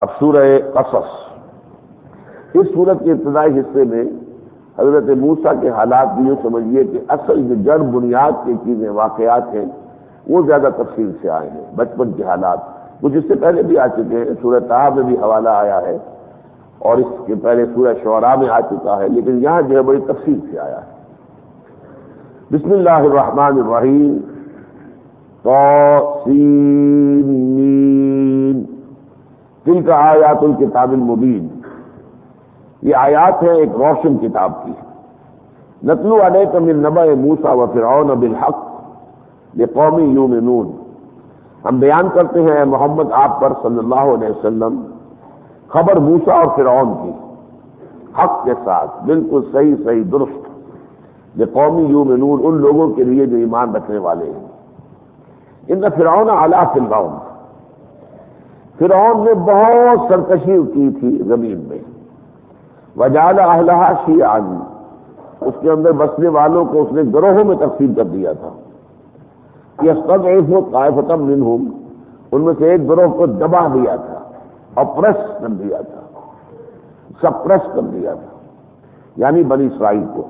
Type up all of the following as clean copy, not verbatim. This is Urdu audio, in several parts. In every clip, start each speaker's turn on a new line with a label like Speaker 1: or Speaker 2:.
Speaker 1: اب سورہ قصص، اس سورت کے ابتدائی حصے میں حضرت موسیٰ کے حالات بھی یوں سمجھیے کہ اصل جو جڑ بنیاد کی چیزیں واقعات ہیں وہ زیادہ تفصیل سے آئے ہیں، بچپن کے حالات کچھ اس سے پہلے بھی آ چکے ہیں، سورہ طٰہٰ میں بھی حوالہ آیا ہے اور اس کے پہلے سورہ شعراء میں آ چکا ہے، لیکن یہاں جو ہے بڑی تفصیل سے آیا ہے۔ بسم اللہ الرحمن الرحیم، طاسین تلک آیات الکتاب المبین، یہ آیات ہیں ایک روشن کتاب کی۔ نتلو علیک من نبأ موسیٰ وفرعون بالحق لقوم یؤمنون، ہم بیان کرتے ہیں اے محمد آپ پر صلی اللہ علیہ وسلم خبر موسیٰ اور فرعون کی حق کے ساتھ، بالکل صحیح صحیح درست، لقوم یؤمنون، ان لوگوں کے لیے جو ایمان رکھنے والے ہیں۔ ان فرعون علا فی الارض، فرعون نے بہت سرکشی کی تھی زمین میں، وجعل اہلہا شیعا، اس کے اندر بسنے والوں کو اس نے گروہوں میں تقسیم کر دیا تھا، یستضعف طائفۃ منہم، ان میں سے ایک گروہ کو دبا دیا تھا، اپریس کر دیا تھا، سپریس کر دیا تھا، یعنی بنی اسرائیل کو،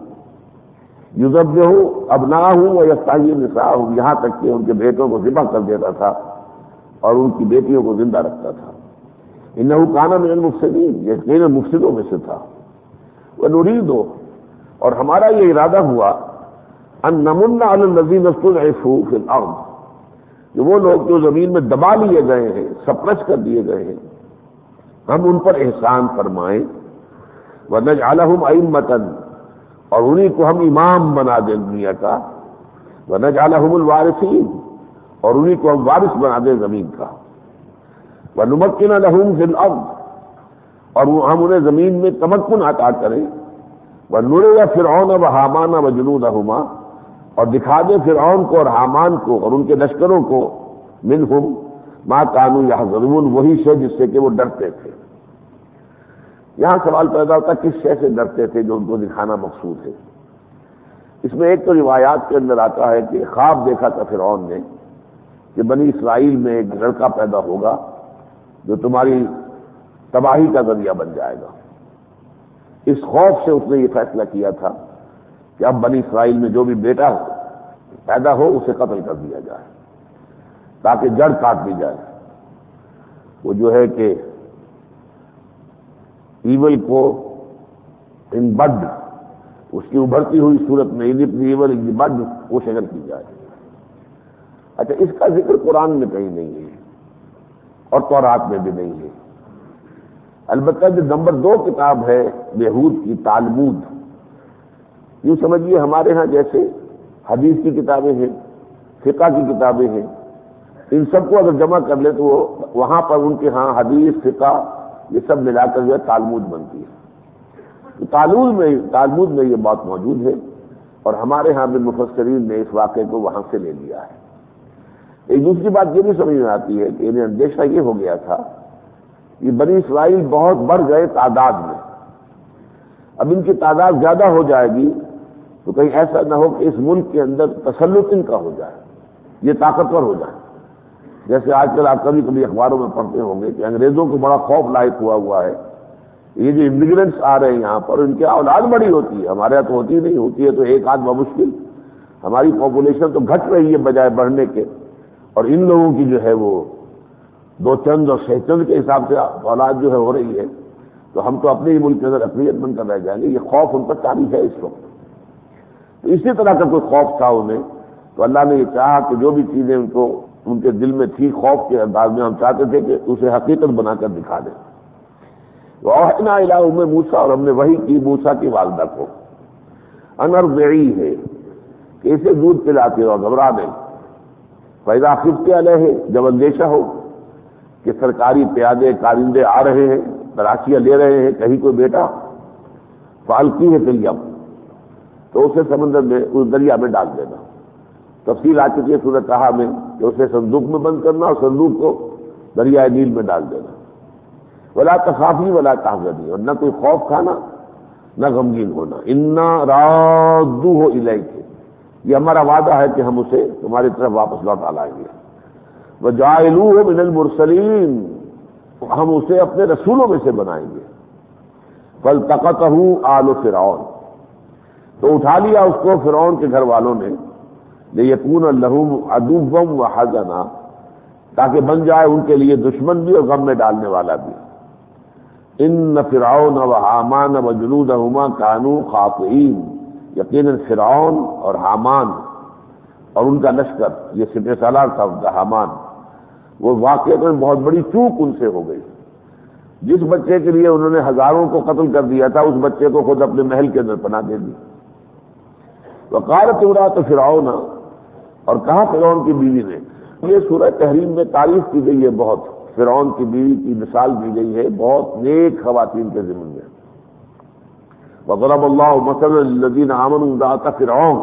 Speaker 1: یذبح ابناءہم ویستحیی نساءہم، یہاں تک کہ ان کے بیٹوں کو ذبح کر دیتا تھا اور ان کی بیٹیوں کو زندہ رکھتا تھا۔ انہ کان من المفسدین، یقیناً مفسدوں میں سے تھا۔ ونرید، اور ہمارا یہ ارادہ ہوا، ان نمن علی الذین استضعفوا فی الارض، کہ وہ لوگ جو زمین میں دبا لیے گئے ہیں، سپریس کر دیے گئے ہیں، ہم ان پر احسان فرمائیں، ونجعلہم ائمۃ، اور انہیں کو ہم امام بنا دیں دنیا کا، ونجعلہم الوارثین، اور انہیں کو ہم وارث بنا دیں زمین کا، ونمکن لہم فی الارض، اور ہم انہیں زمین میں تمکن عطا کریں، ونری فرعون وہامان وجنودہما، اور دکھا دیں فرعون کو اور حامان کو اور ان کے لشکروں کو، منہم ما کانوا یحذرون، وہی شے جس سے کہ وہ ڈرتے تھے۔ یہاں سوال پیدا ہوتا کس شے سے ڈرتے تھے جو ان کو دکھانا مقصود ہے؟ اس میں ایک تو روایات کے اندر آتا ہے کہ خواب دیکھا تھا فرعون نے کہ بنی اسرائیل میں ایک لڑکا پیدا ہوگا جو تمہاری تباہی کا ذریعہ بن جائے گا۔ اس خوف سے اس نے یہ فیصلہ کیا تھا کہ اب بنی اسرائیل میں جو بھی بیٹا پیدا ہو اسے قتل کر دیا جائے تاکہ جڑ کاٹ دی جائے۔ وہ جو ہے کہ ایول کو ان بڈ، اس کی ابھرتی ہوئی صورت میں ایول ان بڈ وہ شکل کی جائے۔ اچھا، اس کا ذکر قرآن میں کہیں نہیں ہے اور تورات میں بھی نہیں ہے۔ البتہ جو نمبر 2 کتاب ہے یہود کی، تالمود، یوں سمجھیے ہمارے ہاں جیسے حدیث کی کتابیں ہیں، فقہ کی کتابیں ہیں، ان سب کو اگر جمع کر لے تو وہاں پر ان کے ہاں حدیث، فقہ، یہ سب ملا کر جو ہے تالمود بنتی ہے۔ تو تالمود میں یہ بات موجود ہے اور ہمارے ہاں بھی مفسرین نے اس واقعے کو وہاں سے لے لیا ہے۔ ایک دوسری بات یہ بھی سمجھ میں آتی ہے کہ انہیں اندیشہ یہ ہو گیا تھا کہ بنی اسرائیل بہت بڑھ گئے تعداد میں، اب ان کی تعداد زیادہ ہو جائے گی تو کہیں ایسا نہ ہو کہ اس ملک کے اندر تسلط ان کا ہو جائے، یہ طاقتور ہو جائے۔ جیسے آج کل آپ کبھی کبھی اخباروں میں پڑھتے ہوں گے کہ انگریزوں کو بڑا خوف لاحق ہوا ہے، یہ جو امیگرینٹس آ رہے ہیں یہاں پر ان کی اولاد بڑی ہوتی ہے، ہمارے یہاں تو ہوتی نہیں، ہوتی ہے تو ایک آدھ بمشکل، ہماری پاپولیشن تو گھٹ رہی ہے بجائے بڑھنے کے، اور ان لوگوں کی جو ہے وہ 2 چند اور 6 چند کے حساب سے اولاد جو ہے ہو رہی ہے، تو ہم تو اپنے ہی ملک کے اندر اقلیت بن کر رہ جائیں گے۔ یہ خوف ان پر طاری ہے اس وقت۔ تو اسی طرح کا کوئی خوف تھا انہیں، تو اللہ نے یہ چاہا کہ جو بھی چیزیں ان کو ان کے دل میں تھی خوف کے انداز میں، ہم چاہتے تھے کہ اسے حقیقت بنا کر دکھا دیں۔ وَأَوْحَيْنَا إِلَىٰ أُمِّ مُوسَىٰ، اور ہم نے وحی کی موسیٰ کی والدہ کو، أَنْ أَرْضِعِيهِ، کہ اسے دودھ پلاتے ہو، گھبرا دیں، فَإِذَا خِفْتِ عَلَيْهِ، جب اندیشہ ہو کہ سرکاری پیادے کارندے آ رہے ہیں، تلاشیاں لے رہے ہیں کہیں کوئی بیٹا، فَأَلْقِيهِ فِي الْيَمِّ، تو اسے سمندر میں، اس دریا میں ڈال دینا۔ تفصیل آ چکی ہے سورہ طٰہٰ میں کہ اسے صندوق میں بند کرنا اور صندوق کو دریائے نیل میں ڈال دینا۔ وَلَا تَخَافِي وَلَا تَحْزَنِي، اور نہ کوئی خوف کھانا نہ غمگین ہونا۔ إِنَّا رَادُّوهُ إِلَيْكِ، یہ ہمارا وعدہ ہے کہ ہم اسے تمہاری طرف واپس لوٹا لائیں گے۔ وَجَاعِلُوهُ مِنَ الْمُرْسَلِينَ، ہم اسے اپنے رسولوں میں سے بنائیں گے۔ فالتقطہ آل فرعون، تو اٹھا لیا اس کو فرعون کے گھر والوں نے، لیکون لہم عدوا وحزنا، تاکہ بن جائے ان کے لیے دشمن بھی اور غم میں ڈالنے والا بھی۔ ان فرعون وحامان وجنودہما کانوا خاطئین، یقیناً فرعون اور حامان اور ان کا لشکر، یہ سپہ سالار تھا ان کا حامان، وہ واقعہ میں بہت بڑی چوک ان سے ہو گئی۔ جس بچے کے لیے انہوں نے ہزاروں کو قتل کر دیا تھا، اس بچے کو خود اپنے محل کے اندر پناہ دے دی۔ وقالت امرأۃ فرعون، اور کہا فرعون کی بیوی نے، یہ سورہ تحریم میں تعریف کی گئی ہے بہت، فرعون کی بیوی کی مثال دی گئی ہے بہت نیک خواتین کے ضمن میں۔ وضرب اللہ مثلا للذین آمنوا امرأۃ فرعون،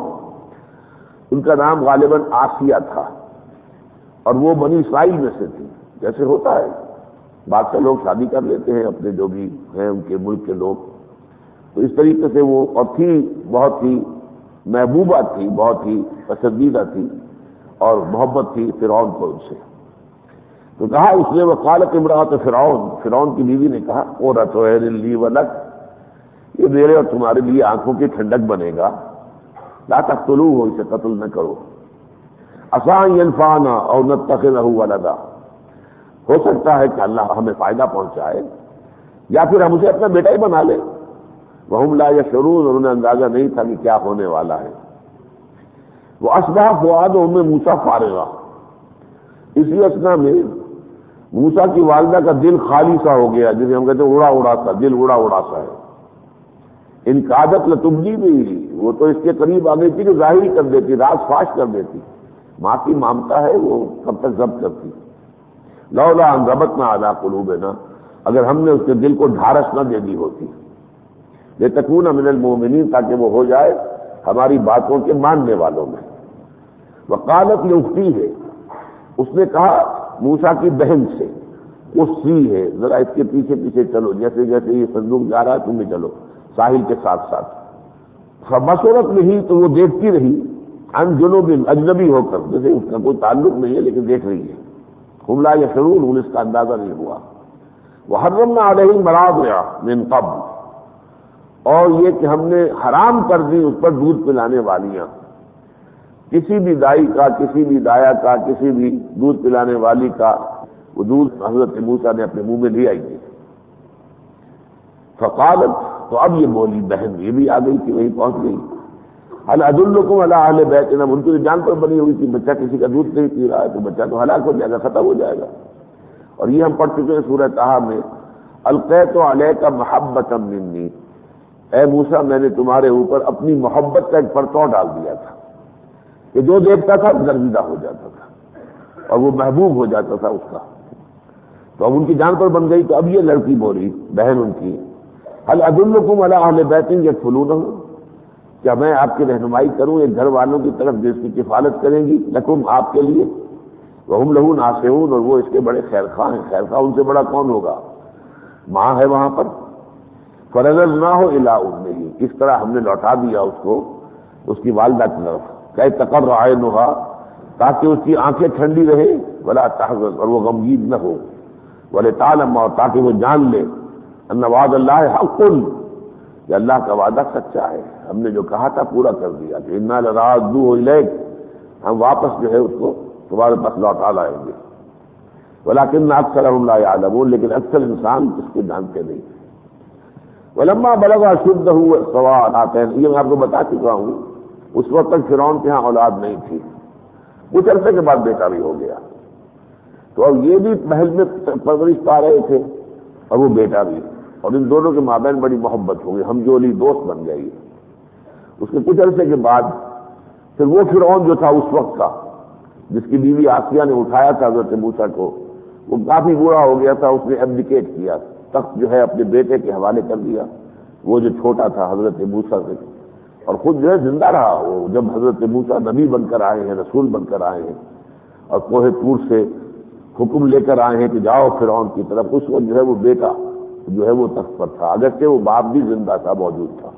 Speaker 1: ان کا نام غالباً آسیہ تھا، اور وہ بنی اسرائیل میں سے تھی۔ جیسے ہوتا ہے بادشاہ لوگ شادی کر لیتے ہیں اپنے جو بھی ہیں ان کے ملک کے لوگ، تو اس طریقے سے وہ، اور تھی بہت ہی محبوبہ تھی، بہت ہی پسندیدہ تھی، اور محبت تھی فرعون کو ان سے۔ تو کہا اس نے، وقالت امرأۃ فرعون، فرعون کی بیوی نے کہا، قرۃ عین لی ولک، یہ میرے اور تمہارے لیے آنکھوں کی ٹھنڈک بنے گا، لا تقتلوہ، اسے قتل نہ کرو، عسیٰ ان ینفعنا او نتخذہ ولدا، ہو سکتا ہے کہ اللہ ہمیں فائدہ پہنچائے یا پھر ہم اسے اپنا بیٹا ہی بنا لیں۔ وہم لا یشعرون، اور انہیں اندازہ نہیں تھا کہ کیا ہونے والا ہے۔ وَأَصْبَحَ فُؤَادُ أُمِّ مُوسَىٰ فَارِغًا، اسی اثنا میں موسیٰ کی والدہ کا دل خالی سا ہو گیا، جسے ہم کہتے ہیں اڑا اڑا سا، دل اڑا اڑا سا ہے۔ ان کادت لتبدی بھی، وہ تو اس کے قریب آ گئی تھی کہ ظاہر ہی کر دیتی، راز فاش کر دیتی۔ ماں کی مامتا ہے، وہ کب تک ضبط کرتی۔ لولا ان ربطنا علی قلوبنا، اگر ہم نے اس کے دل کو ڈھارس نہ دے دی ہوتی، لتکون من المؤمنین، تاکہ وہ ہو جائے ہماری باتوں کے ماننے والوں میں۔ وقالت لاختہ ہے، اس نے کہا موسیٰ کی بہن سے، اسی ہے، ذرا اس کے پیچھے پیچھے چلو، جیسے جیسے یہ صندوق جا رہا ہے تم بھی چلو ساحل کے ساتھ ساتھ۔ فبصرت نہیں، تو وہ دیکھتی رہی، عن جنوب، اجنبی ہو کر، جیسے اس کا کوئی تعلق نہیں ہے لیکن دیکھ رہی ہے۔ ہم لا یشعرون، انہیں اس کا اندازہ نہیں ہوا۔ وحرمنا علیہ المراضع من قبل، اور یہ کہ ہم نے حرام کر دی اس پر دودھ پلانے والیاں، کسی بھی دائی کا، کسی بھی دایا کا، کسی بھی دودھ پلانے والی کا وہ دودھ حضرت موسیٰ نے اپنے منہ میں لے آئی تھی۔ فقالت، تو اب یہ بولی بہن، یہ بھی آ گئی تھی، وہیں پہنچ گئی۔ هل ادلکم علی اہل بیت، ان کی جان پر بنی ہوئی تھی، بچہ کسی کا دودھ نہیں پی رہا ہے تو بچہ تو ہلاک ہو جائے گا، ختم ہو جائے گا۔ اور یہ ہم پڑھ چکے ہیں سورہ طٰہٰ میں، القیت علیک محبۃ منی، اے موسیٰ میں نے تمہارے اوپر اپنی محبت کا ایک پرتو ڈال دیا تھا کہ جو دیکھتا تھا گرمزدہ ہو جاتا تھا اور وہ محبوب ہو جاتا تھا اس کا۔ تو اب ان کی جان پر بن گئی، تو اب یہ لڑکی بولی بہن ان کی، هل ادلکم علی اہل بیت یکفلونہ، کیا میں آپ کی رہنمائی کروں ایک گھر والوں کی طرف جس کی کفالت کریں گی، لکم آپ کے لیے، وہم لہ ناصحون، اور وہ اس کے بڑے خیر خواہ ہیں، خیر خواہ ان سے بڑا کون ہوگا، ماں ہے وہاں پر۔ فرددناہ الی امہ، اس طرح ہم نے لوٹا دیا اس کو اس کی والدہ کی طرف، کہ تقر عینھا، تاکہ اس کی آنکھیں ٹھنڈی رہے، ولا تحزن، اور وہ غمگین نہ ہو، ولتعلم، اور تاکہ وہ جان لے، ان وعد اللہ حق، کہ اللہ کا وعدہ سچا ہے، ہم نے جو کہا تھا پورا کر دیا، کہ انا لرادوہ الیک، ہم واپس جو ہے اس کو تمہارے پاس لوٹا لائیں گے، ولکن اکثرہم لا یعلمون، لیکن اکثر انسان اس کو جانتے نہیں۔ ولما بلغ اشدہ واستوى على طول، یہ میں آپ کو بتا چکا ہوں، اس وقت تک فرعون کے ہاں اولاد نہیں تھی، کچھ عرصے کے بعد بیٹا بھی ہو گیا، تو اب یہ بھی محل میں پرورش پا رہے تھے اور وہ بیٹا بھی، اور ان دونوں کے مابین بڑی محبت ہو گئی، ہم جولی دوست بن گئی۔ اس کے کچھ عرصے کے بعد پھر وہ فرعون جو تھا اس وقت کا، جس کی بیوی آسیہ نے اٹھایا تھا حضرت موسیٰ کو، وہ کافی بوڑھا ہو گیا تھا، اس نے ایبڈیکیٹ کیا، تخت جو ہے اپنے بیٹے کے حوالے کر دیا، وہ جو چھوٹا تھا حضرت موسیٰ سے، اور خود جو ہے زندہ رہا۔ وہ جب حضرت موسیٰ نبی بن کر آئے ہیں، رسول بن کر آئے ہیں، اور کوہ طور سے حکم لے کر آئے ہیں کہ جاؤ فرعون کی طرف، اس وقت جو ہے وہ بیٹا جو ہے وہ تخت پر تھا، اگرچہ وہ باپ بھی زندہ تھا، موجود تھا۔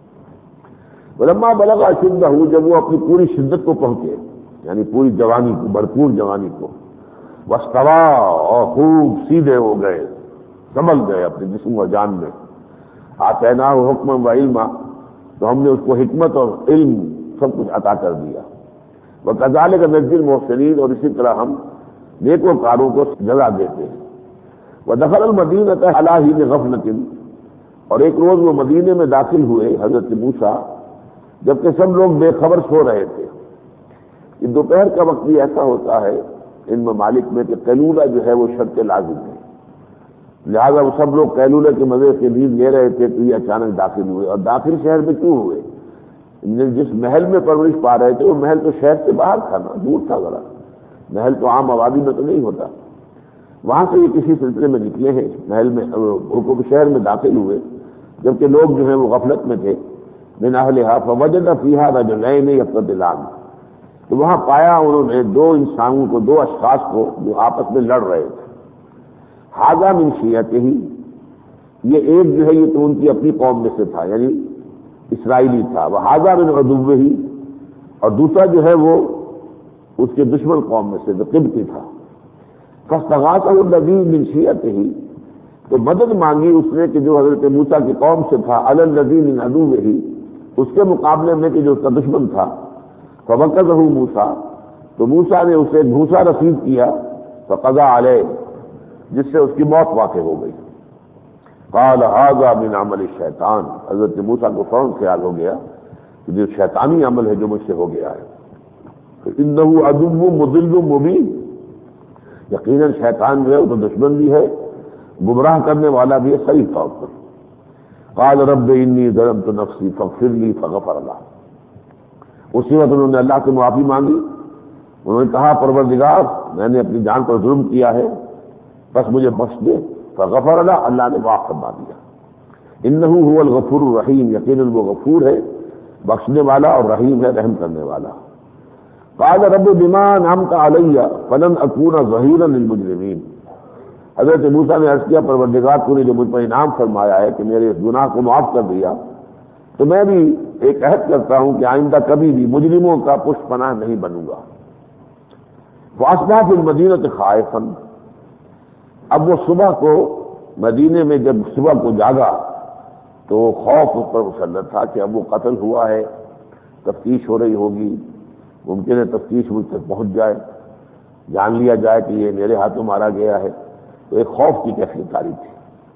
Speaker 1: ولما بلغ اشدہ، جب وہ اپنی پوری شدت کو پہنچے، یعنی پوری جوانی کو، بھرپور جوانی کو، واستوى، اور خوب سیدھے ہو گئے، سنبھل گئے اپنے جسم و جان میں. آتیناہ حکم و علما، تو ہم نے اس کو حکمت اور علم سب کچھ عطا کر دیا. وکذالک نجزی المحسنین، اور اسی طرح ہم نیکوکاروں کو جزا دیتے ہیں. ودخل المدینۃ علی حین غفلۃ، اور ایک روز وہ مدینے میں داخل ہوئے حضرت موسیٰ جبکہ سب لوگ بے خبر سو رہے تھے. یہ دوپہر کا وقت بھی ایسا ہوتا ہے ان ممالک میں کہ قیلولہ جو ہے وہ شرط لازم ہے، لہذا وہ سب لوگ قیلولہ کے مزے سے نیند لے رہے تھے تو یہ اچانک داخل ہوئے. اور داخل شہر میں کیوں ہوئے؟ جس محل میں پرورش پا رہے تھے وہ محل تو شہر سے باہر تھا نا، دور تھا ذرا. محل تو عام آبادی میں تو نہیں ہوتا. وہاں سے یہ کسی سلسلے میں نکلے ہیں محل میں، حکم شہر میں داخل ہوئے جبکہ لوگ جو ہیں وہ غفلت میں تھے. من اہلھا فوجد فیھا رجلین یقتتلان، تو وہاں پایا انہوں نے دو انسانوں کو، دو اشخاص کو جو آپس میں لڑ رہے تھے. ھذا من شیعتہ، یہ ایک جو ہے یہ تو ان کی اپنی قوم میں سے تھا یعنی اسرائیلی تھا. وھذا من عدوہ، اور دوسرا جو ہے وہ اس کے دشمن قوم میں سے جو قبطی تھا. فاستغاثہ الذی من شیعتہ، تو مدد مانگی اس نے کہ جو حضرت موسیٰ کی قوم سے تھا، علی الذی من عدوہ، اس کے مقابلے میں کہ جو اس کا دشمن تھا. فوقظہ موسیٰ، تو موسیٰ نے اسے بھوسا رسید کیا. فقضى علیہ، جس سے اس کی موت واقع ہو گئی. قال ھذا من عمل الشیطان، حضرت موسیٰ کو فوراً خیال ہو گیا کہ جو شیطانی عمل ہے جو مجھ سے ہو گیا ہے. انہ عدو مضل مبین، یقیناً شیطان جو ہے وہ تو دشمن بھی ہے، گمراہ کرنے والا بھی ہے صحیح طور پر. قال رب انی ظلمت نفسی فاغفر لی فغفر له، اسی وقت انہوں نے اللہ سے معافی مانگی. انہوں نے کہا پروردگار میں نے اپنی جان پر ظلم کیا ہے بس مجھے بخش دے. فغفر له، اللہ نے معاف فرما دیا. انہ هو الغفور الرحیم، یقیناً وہ غفور ہے، بخشنے والا، اور رحیم ہے، رحم کرنے والا. قال رب بما انعمت علی فلن اکون ظہیرا للمجرمین، حضرت موسیٰ نے عرض کیا پروردگار تو نے جو مجھ پر انعام فرمایا ہے کہ میرے اس گناہ کو معاف کر دیا، تو میں بھی ایک عہد کرتا ہوں کہ آئندہ کبھی بھی مجرموں کا پشت پناہ نہیں بنوں گا. فاصبح فی المدینۃ خائفا، اب وہ صبح کو مدینے میں جب صبح کو جاگا تو خوف اس پر مسلط تھا کہ اب وہ قتل ہوا ہے، تفتیش ہو رہی ہوگی، ممکن ہے تفتیش مجھ تک پہنچ جائے، جان لیا جائے کہ یہ میرے ہاتھوں مارا گیا ہے. تو ایک خوف کی کیفیت تاری تھی.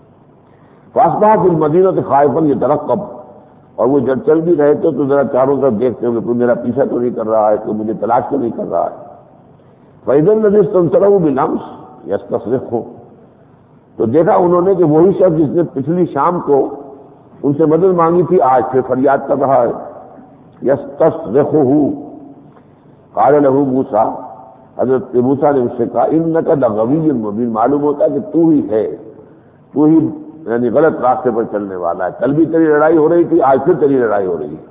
Speaker 1: فاصبح فی المدینۃ خائفا یترقب، اور وہ جب چل بھی رہے تھے تو ذرا چاروں طرف دیکھتے ہوئے کوئی میرا پیچھا تو نہیں کر رہا ہے، کوئی مجھے تلاش تو نہیں کر رہا ہے. فإذا الذی استنصرہ بالامس یستصرخہ، تو دیکھا انہوں نے کہ وہی شخص جس نے پچھلی شام کو ان سے مدد مانگی تھی آج پھر فریاد کر رہا ہے. یستصرخہ، قال له موسیٰ، حضرت موسیٰ نے اس سے کہا انک لغوی مبین، معلوم ہوتا ہے کہ تو ہی ہے، تو ہی یعنی غلط راستے پر چلنے والا ہے. کل بھی تیری لڑائی ہو رہی تھی، آج پھر تیری لڑائی ہو رہی ہے.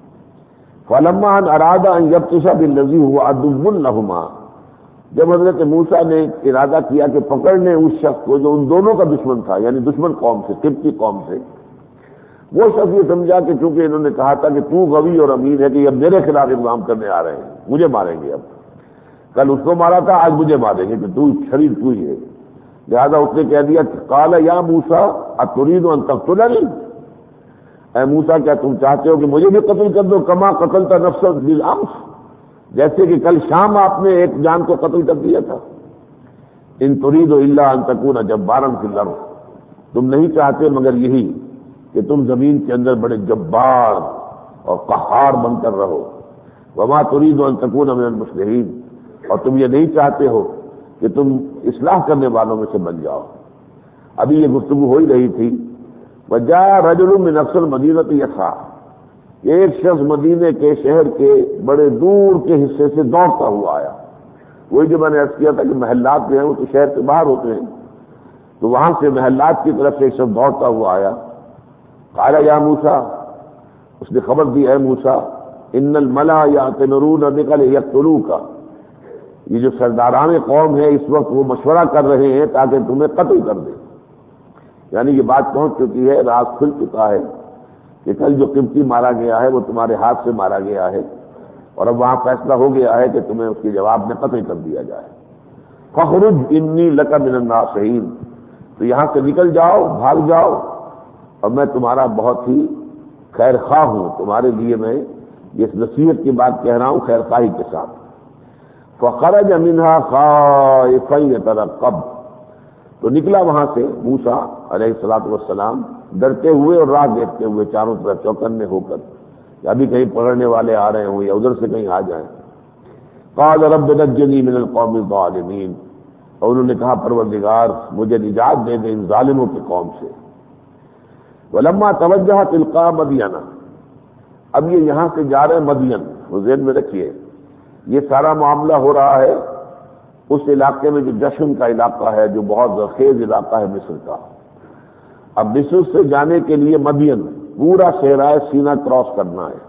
Speaker 1: فلما ان اراد ان یبطش بالذی هو عدو لهما، جب حضرت موسیٰ نے ارادہ کیا کہ پکڑ لیں اس شخص کو جو ان دونوں کا دشمن تھا یعنی دشمن قوم سے، قبطی قوم سے، وہ شخص یہ سمجھا کہ چونکہ انہوں نے کہا تھا کہ تو غوی اور امین ہے کہ اب میرے خلاف اقدام کرنے آ رہے ہیں، مجھے ماریں گے. اب کل اس کو مارا تھا، آج مجھے ماریں گے کہ تو شریر تو ہی ہے. لہذا اس نے کہہ دیا قال یا موسیٰ اتريد ان تقتلنی، اے موسیٰ کیا تم چاہتے ہو کہ مجھے بھی قتل کر دو، کما قتلت نفسا بالامس، جیسے کہ کل شام آپ نے ایک جان کو قتل کر دیا تھا. ان تريد الا ان تكون جبارا في الارض، تم نہیں چاہتے مگر یہی کہ تم زمین کے اندر بڑے جبار اور قہار بن کر رہو. وما تريد ان تكون من المصلحين، اور تم یہ نہیں چاہتے ہو کہ تم اصلاح کرنے والوں میں سے بن جاؤ. ابھی یہ گفتگو ہو ہی رہی تھی. وجاء رجل من اقصى المدینۃ یسعی، ایک شخص مدینے کے شہر کے بڑے دور کے حصے سے دوڑتا ہوا آیا. وہی جو میں نے عرض کیا تھا کہ محلات جو ہیں وہ تو شہر کے باہر ہوتے ہیں، تو وہاں سے محلات کی طرف سے ایک شخص دوڑتا ہوا آیا. قال یا موسیٰ، اس نے خبر دی اے موسیٰ، ان الملا یأتمرون بک لیقتلوک، یہ جو سرداران قوم ہیں اس وقت وہ مشورہ کر رہے ہیں تاکہ تمہیں قتل کر دیں. یعنی یہ بات پہنچ چکی ہے، راز کھل چکا ہے کہ کل جو قبطی مارا گیا ہے وہ تمہارے ہاتھ سے مارا گیا ہے، اور اب وہاں فیصلہ ہو گیا ہے کہ تمہیں اس کے جواب میں قتل کر دیا جائے. فخرج انی لک من الناصحین، تو یہاں سے نکل جاؤ، بھاگ جاؤ، اور میں تمہارا بہت ہی خیر خواہ ہوں، تمہارے لیے میں جس نصیحت کی بات کہہ رہا ہوں خیر خواہی کے ساتھ۔ فخرج منها خائفا يترقب، تو نکلا وہاں سے موسیٰ علیہ الصلوۃ والسلام ڈرتے ہوئے اور راہ دیکھتے ہوئے چاروں طرف چوکنے ہو کر کہ ابھی کہیں پکڑنے والے آ رہے ہوں یا ادھر سے کہیں آ جائیں۔ قال رب نجنی من القوم الظالمین، اور انہوں نے کہا پروردگار مجھے نجات دے دے ان ظالموں کی قوم سے۔ ولما توجہ تلقاء مدین، اب یہ یہاں سے جا رہے مدین، وہ ذہن میں رکھیے یہ سارا معاملہ ہو رہا ہے اس علاقے میں جو جشن کا علاقہ ہے، جو بہت زرخیز علاقہ ہے مصر کا۔ اب مصر سے جانے کے لیے مدین پورا صحرائے سینا کراس کرنا ہے،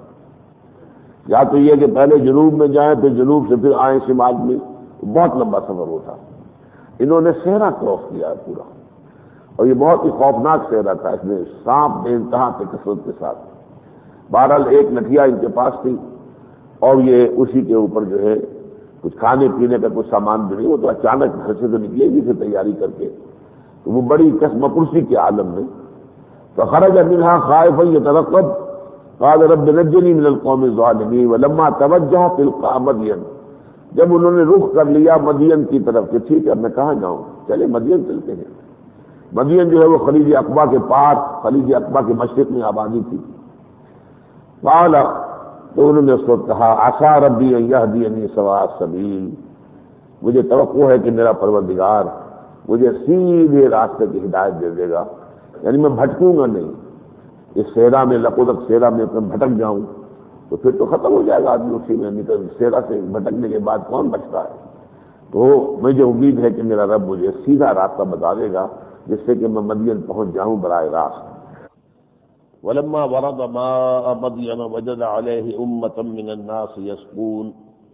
Speaker 1: یا تو یہ کہ پہلے جنوب میں جائیں پھر جنوب سے پھر آئیں شمال میں، بہت لمبا سفر ہوتا۔ انہوں نے صحرا کراس کیا ہے پورا، اور یہ بہت ہی خوفناک صحرا تھا، اس میں سانپ بے انتہا کے کثرت کے ساتھ۔ بہرحال ایک لٹھیا ان کے پاس تھی اور یہ اسی کے اوپر جو ہے کچھ کھانے پینے کا کچھ سامان بھی نہیں، وہ تو اچانک گھر سے تو نکلے گی پھر تیاری کر کے، تو وہ بڑی قسم پرسی کے عالم میں۔ فخرج منها خائفا يترقب قال رب نجني من القوم الظالمين ولما توجہ تلقاء مدین، جب انہوں نے رخ کر لیا مدین کی طرف کہ ٹھیک ہے میں کہاں جاؤں، چلے مدین چلتے ہیں۔ مدین جو ہے وہ خلیج عقبہ کے پار، خلیج عقبہ کے مشرق میں آبادی تھی۔ قال، تو انہوں نے اس کو کہا عسى ربي ان يهديني سواء السبيل، مجھے توقع ہے کہ میرا پروردگار مجھے سیدھے راستے کی ہدایت دے دے گا، یعنی میں بھٹکوں گا نہیں، اس صحرا میں لقودق صحرا میں بھٹک جاؤں تو پھر تو ختم ہو جائے گا آدمی اسی میں، نہیں تو صحرا سے بھٹکنے کے بعد کون بچتا ہے۔ تو مجھے امید ہے کہ میرا رب مجھے سیدھا راستہ بتا دے گا جس سے کہ میں مدین پہنچ جاؤں براہ راست۔ ولما ورد ماء مدين وجد عليه أمة من الناس يسقون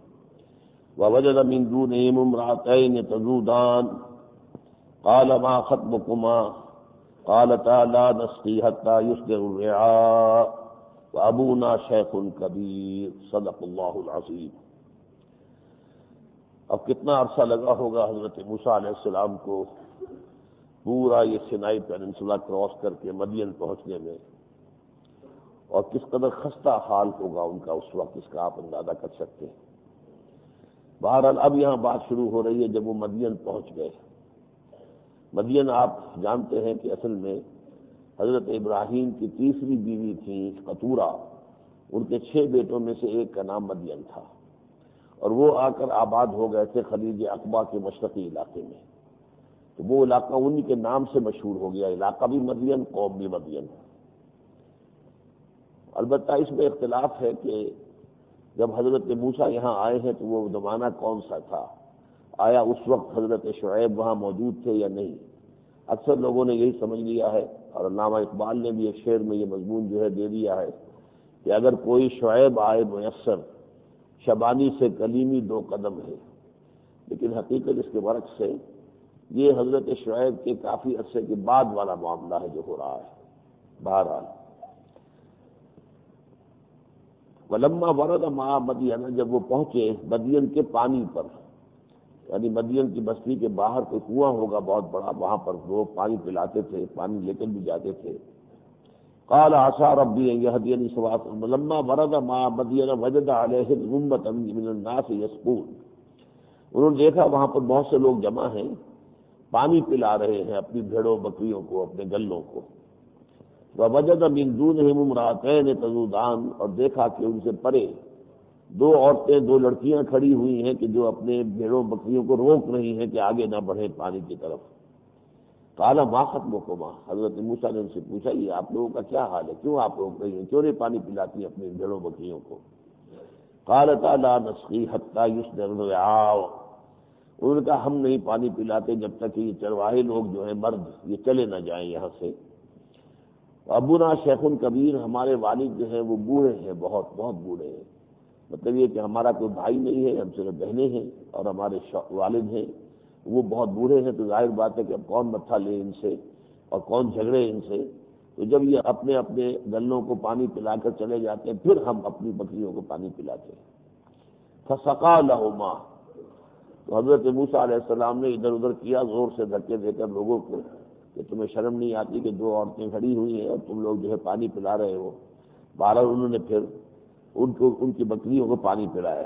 Speaker 1: ووجد من دونهم امرأتين تذودان قال ما خطبكما قالتا لا نسقي حتى يصدر الرعاء وأبونا شيخ كبير صدق الله العظيم۔ اب کتنا عرصہ لگا ہوگا حضرت موسیٰ علیہ السلام کو پورا یہ سینائی پیننسولا کراس کر کے مدین پہنچنے میں، اور کس قدر خستہ حال ہوگا ان کا اس وقت، اس کا آپ اندازہ کر سکتے ہیں۔ بہرحال اب یہاں بات شروع ہو رہی ہے جب وہ مدین پہنچ گئے۔ مدین آپ جانتے ہیں کہ اصل میں حضرت ابراہیم کی تیسری بیوی تھی قطورہ، ان کے 6 بیٹوں میں سے ایک کا نام مدین تھا، اور وہ آ کر آباد ہو گئے تھے خلیج عقبہ کے مشرقی علاقے میں۔ تو وہ علاقہ انہی کے نام سے مشہور ہو گیا، علاقہ بھی مدین، قوم بھی مدین۔ البتہ اس میں اختلاف ہے کہ جب حضرت موسیٰ یہاں آئے ہیں تو وہ زمانہ کون سا تھا، آیا اس وقت حضرت شعیب وہاں موجود تھے یا نہیں۔ اکثر لوگوں نے یہی سمجھ لیا ہے، اور علامہ اقبال نے بھی ایک شعر میں یہ مضمون جو ہے دے دیا ہے کہ اگر کوئی شعیب آئے میسر، شبانی سے کلیمی 2 قدم ہے، لیکن حقیقت اس کے برعکس ہے، یہ حضرت شعیب کے کافی عرصے کے بعد والا معاملہ ہے جو ہو رہا ہے۔ بہرحال ولما ورد ماء مدین، جب وہ پہنچے مدین کے پانی پر، یعنی مدین کی بستی کے باہر کوئی کنواں ہوگا بہت بڑا، وہاں پر وہ پانی پلاتے تھے، پانی لے کر بھی جاتے تھے۔ قال عسى ربي ان يهديني سواء السبيل لما ورد ماء مدين وجد عليه أمة من الناس يسقون، انہوں نے دیکھا وہاں پر بہت سے لوگ جمع ہیں، پانی پلا رہے ہیں اپنی بھیڑوں بکریوں کو، اپنے گلوں کو۔ ووجد من دونهم امرأتين تذودان، اور دیکھا کہ ان سے پرے 2 عورتیں، 2 لڑکیاں کھڑی ہوئی ہیں کہ جو اپنے بھیڑوں بکریوں کو روک رہی ہیں کہ آگے نہ بڑھے پانی کی طرف۔ قال ما خطبكما، حضرت موسیٰ نے ان سے پوچھا یہ آپ لوگوں کا کیا حال ہے، کیوں آپ روک رہی ہیں، کیوں نہیں پانی پلاتی اپنی بھیڑوں بکریوں کو۔ قالتا لا نسقي حتى يصدر الرعاء، انہوں نے کہا ہم نہیں پانی پلاتے جب تک کہ یہ چرواہے لوگ جو ہیں مرد یہ چلے نہ جائیں یہاں سے۔ ابونا شیخ کبیر، ہمارے والد جو ہیں وہ بوڑھے ہیں، بہت بہت بوڑھے ہیں، مطلب یہ کہ ہمارا کوئی بھائی نہیں ہے، ہم صرف بہنیں ہیں، اور ہمارے والد ہیں وہ بہت بوڑھے ہیں، تو ظاہر بات ہے کہ اب کون متھا لے ان سے اور کون جھگڑے ان سے۔ تو جب یہ اپنے اپنے گلوں کو پانی پلا کر چلے جاتے ہیں پھر ہم اپنی بکریوں کو پانی پلاتے ہیں۔ فسقا لهما، تو حضرت موسیٰ علیہ السلام نے ادھر ادھر کیا زور سے دھکے دے کر لوگوں کو کہ تمہیں شرم نہیں آتی کہ دو عورتیں کھڑی ہوئی ہیں اور تم لوگ جو ہے پانی پلا رہے ہو. بہرحال انہوں نے پھر ان کی بکریوں کو پانی پلایا.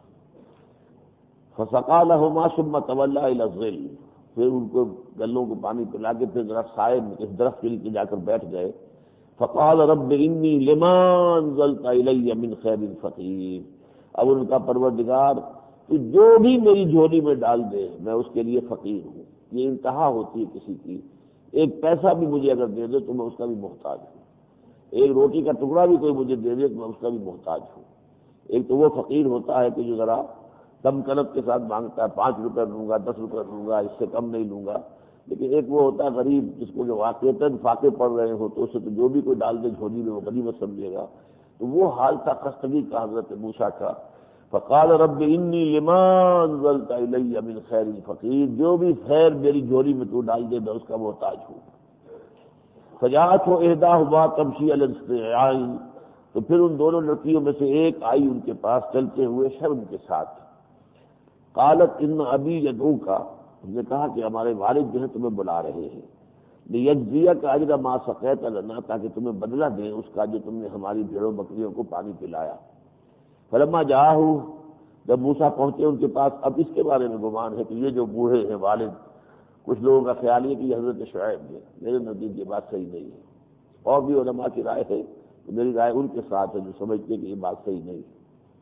Speaker 1: فسقى لهما ثم تولى الى الظل، پھر ان کو گلوں کو پانی پلا کے پھر ذرا سائے اس درخت کے نیچے جا کر بیٹھ گئے. فقال رب انی لما انزلت الی من خیر فقیر، اب ان کا پروردگار تو جو بھی میری جھولی میں ڈال دے میں اس کے لیے فقیر ہوں. یہ انتہا ہوتی ہے کسی کی، ایک پیسہ بھی مجھے اگر دے دے تو میں اس کا بھی محتاج ہوں، ایک روٹی کا ٹکڑا بھی کوئی مجھے دے دے تو میں اس کا بھی محتاج ہوں. ایک تو وہ فقیر ہوتا ہے کہ جو ذرا کم کنت کے ساتھ مانگتا ہے، 5 روپے لوں گا، 10 روپے لوں گا، اس سے کم نہیں لوں گا. لیکن ایک وہ ہوتا ہے غریب جس کو جو واقعتاً فاقے پڑ رہے ہو تو اسے تو جو بھی کوئی ڈال دے جھولی میں وہ غنیمت سمجھے گا. تو وہ حال تھا خستگی کا حضرت موسیٰ کا. فقال رب انی لما انزلت الی من خیر فقیر، جو بھی خیر میری جھولی میں تو ڈال دے میں اس کا محتاج ہوں. فجاءته احداهما تمشي على استحياء، تو پھر ان دونوں لڑکیوں میں سے ایک آئی ان کے پاس چلتے ہوئے شرم کے ساتھ. قالت ان ابی یدعوک، اس نے کہا کہ ہمارے والد جو ہیں تمہیں بلا رہے ہیں. لیجزیک اجر ما سقیت لنا، تاکہ تمہیں بدلہ دیں اس کا جو تم نے ہماری بھیڑوں بکریوں کو پانی پلایا. فلما جاءہ، جب موسیٰ پہنچے ان کے پاس، اب اس کے بارے میں گمان ہے کہ یہ جو بوڑھے ہیں والد، کچھ لوگوں کا خیال ہے کہ یہ حضرت شعیب ہے. میرے نزدیک یہ بات صحیح نہیں ہے، اور بھی علماء کی رائے ہے، تو میری رائے ان کے ساتھ ہے جو سمجھتے کہ یہ بات صحیح نہیں ہے.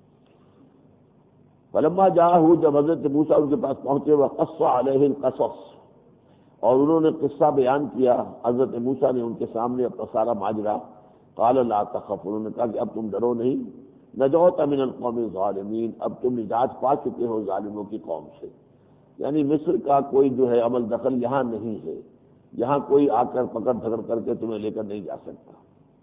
Speaker 1: فلما جاءہ، جب حضرت موسیٰ ان کے پاس پہنچے، وقص علیہ القصص، اور انہوں نے قصہ بیان کیا حضرت موسیٰ نے ان کے سامنے اپنا سارا ماجرا. قال لا تخف، انہوں نے کہا کہ اب تم ڈرو نہیں. نجوت من القوم الظالمین، اب تم نجات پا چکے ہو ظالموں کی قوم سے. یعنی مصر کا کوئی جو ہے عمل دخل یہاں نہیں ہے، یہاں کوئی آ کر پکڑ دھکڑ کر کے تمہیں لے کر نہیں جا سکتا.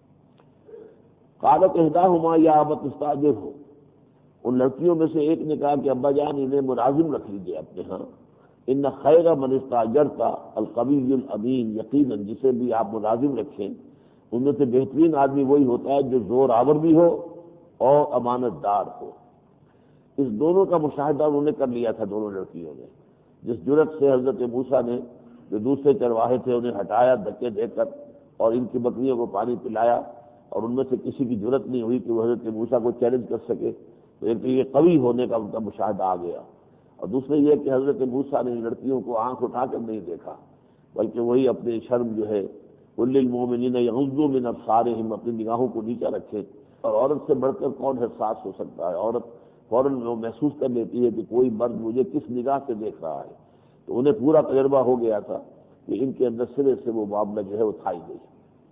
Speaker 1: قالت احداہما یا ابت استاجرہ، ان لڑکیوں میں سے ایک نے کہا کہ ابا جان انہیں ملازم رکھ لیجیے اپنے ہاں. ان خیر من استاجرت القوی الامین، یقیناً جسے بھی آپ ملازم رکھیں ان میں سے بہترین آدمی وہی ہوتا ہے جو زور آور بھی ہو اور امانت دار ہو. اس دونوں کا مشاہدہ انہوں نے کر لیا تھا دونوں لڑکیوں نے. جس جرت سے حضرت موسیٰ نے جو دوسرے چرواہے تھے انہیں ہٹایا دھکے دے کر اور ان کی بکریوں کو پانی پلایا، اور ان میں سے کسی کی جرت نہیں ہوئی کہ وہ حضرت موسیٰ کو چیلنج کر سکے، تو ایک تو یہ قوی ہونے کا ان کا مشاہدہ آ گیا، اور دوسرے یہ کہ حضرت موسیٰ نے ان لڑکیوں کو آنکھ اٹھا کر نہیں دیکھا، بلکہ وہی اپنی شرم جو ہے قل للمؤمنین یغضوا من ابصارہم، اپنی نگاہوں کو نیچا رکھے. اور عورت سے بڑھ کر کون حساس ہو سکتا ہے؟ عورت فوراً محسوس کر لیتی ہے کہ کوئی مرد مجھے کس نگاہ سے دیکھ رہا ہے. تو انہیں پورا تجربہ ہو گیا تھا کہ ان کے اندر سرے سے وہ معاملہ جو ہے وہ تھا ہی نہیں.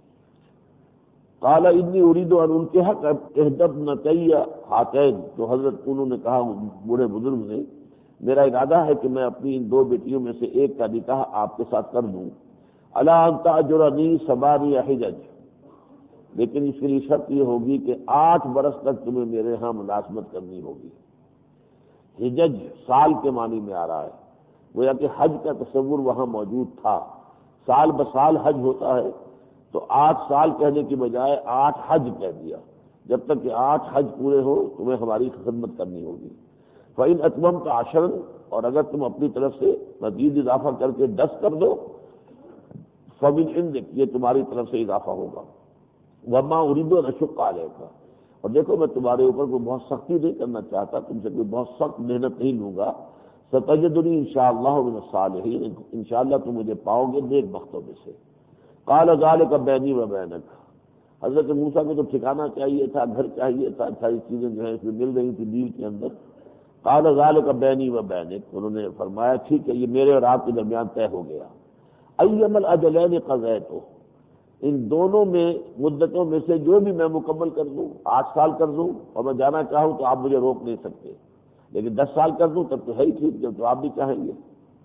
Speaker 1: قال انی اريد ان انکحک احدی ابنتی ہاتین، تو حضرت انہوں نے کہا بوڑھے بزرگ نے، میرا ارادہ ہے کہ میں اپنی ان 2 بیٹیوں میں سے ایک کا نکاح آپ کے ساتھ کر دوں. الا ان تاجرنی 7 حجج، لیکن اس کے لیے شرط یہ ہوگی کہ 8 برس تک تمہیں میرے ہاں ملازمت کرنی ہوگی. حجج سال کے معنی میں آ رہا ہے، گویا کہ حج کا تصور وہاں موجود تھا. سال بسال حج ہوتا ہے، تو 8 سال کہنے کی بجائے 8 حج کہہ دیا. جب تک کہ 8 حج پورے ہو تمہیں ہماری خدمت کرنی ہوگی. فإن أتممت 10، اور اگر تم اپنی طرف سے مزید اضافہ کر کے 10 کر دو، فمن عندک، یہ تمہاری طرف سے اضافہ ہوگا. وما اريد ان اشق عليك، اور دیکھو میں تمہارے اوپر کوئی بہت سختی نہیں کرنا چاہتا، تم سے کوئی بہت سخت محنت نہیں لوں گا. ستجدنی انشاءاللہ من الصالحین، انشاءاللہ تم مجھے پاؤ گے نیک بختوں میں سے. قال ذلك بینی و بینک، حضرت موسیٰ کو تو ٹھکانا چاہیے تھا، گھر چاہیے تھا، ساری چیزیں جو ہے اس میں مل رہی تھی ڈیل کے اندر. قال ذلك بینی و بینک، انہوں نے فرمایا ٹھیک ہے یہ میرے اور آپ کے درمیان طے ہو گیا. ایم الاجلین قضیت، ان دونوں میں مدتوں میں سے جو بھی میں مکمل کر دوں، 8 سال کر دوں اور میں جانا چاہوں تو آپ مجھے روک نہیں سکتے، لیکن 10 سال کر دوں تب تو ہے ہی ٹھیک، جب تو آپ بھی چاہیں گے.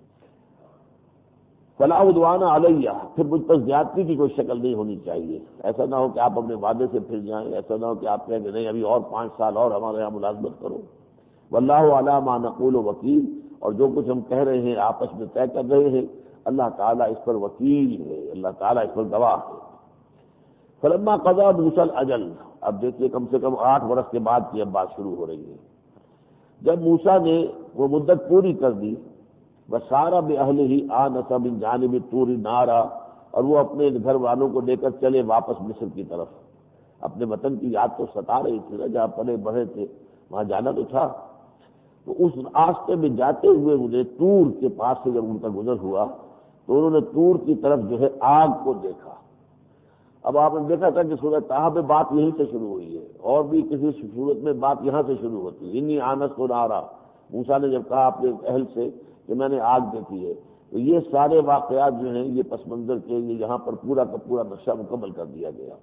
Speaker 1: فلا عدوان علیہ، پھر مجھ پر زیادتی کی کوئی شکل نہیں ہونی چاہیے. ایسا نہ ہو کہ آپ اپنے وعدے سے پھر جائیں، ایسا نہ ہو کہ آپ کہیں کہ نہیں ابھی اور 5 سال اور ہمارے یہاں ملازمت کرو. واللہ علی ما نقول وکیل، اور جو کچھ ہم کہہ رہے ہیں آپس میں طے کر رہے ہیں اللہ تعالیٰ اس پر وکیل ہے، اللہ تعالیٰ اس پر گواہ ہے. فلما قضا موسیٰ الاجل، اب دیکھیے کم سے کم 8 برس کے بعد کی اب بات شروع ہو رہی ہے. جب موسیٰ نے وہ مدت پوری کر دی، وسارا بأہلہ آنس من جانب طور نارا، اور وہ اپنے گھر والوں کو لے کر چلے واپس مصر کی طرف. اپنے وطن کی یاد تو ستا رہی تھی نا، جہاں پلے بڑھے تھے وہاں جانا تو تھا. تو اس راستے میں جاتے ہوئے مجھے طور کے پاس سے جب ان کا گزر ہوا تو انہوں نے طور کی طرف جو ہے آگ کو دیکھا. اب آپ نے دیکھا تھا کہ سورہ طٰہٰ میں بات یہیں سے شروع ہوئی ہے، اور بھی کسی صورت میں بات یہاں سے شروع ہوتی ہے. انی آنست نارا، موسیٰ نے جب کہا اپنے اہل سے کہ میں نے آگ دیکھی ہے، تو یہ سارے واقعات جو ہیں یہ پس منظر کے یہ یہاں پر پورا کا پورا نقشہ مکمل کر دیا گیا.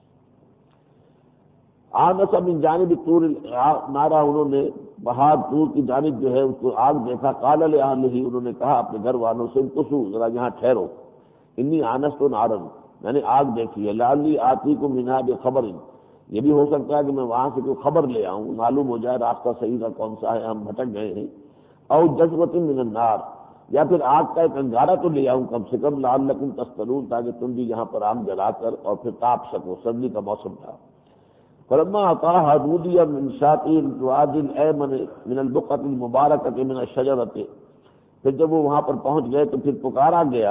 Speaker 1: آنس من جانب طور نارا، انہوں نے پہاڑ طور کی جانب جو ہے اس کو آگ دیکھا. قال لأہلہ، انہوں نے کہا اپنے گھر والوں سے امکثوا، ذرا یہاں ٹھہرو. انی آنست نارا، میں نے آگ دیکھی ہے. لعلی آتیکم منہا بخبر، یہ بھی ہو سکتا ہے کہ میں وہاں سے کوئی خبر لے آؤں، معلوم ہو جائے راستہ صحیح کا کون سا ہے، ہم بھٹک گئے ہیں. او جذوۃ من النار، یا پھر آگ کا ایک انگارہ تو لے آؤں کم سے کم، لعلکم تسطلون، تاکہ تم بھی یہاں پر آگ جلا کر اور پھر تاپ سکو. سردی کا موسم تھا. فلما اطاعها نودي من شاطئ الوادي الأيمن من البقعة المباركة من الشجرة، پھر جب وہ وہاں پر پہنچ گئے تو پھر پکارا گیا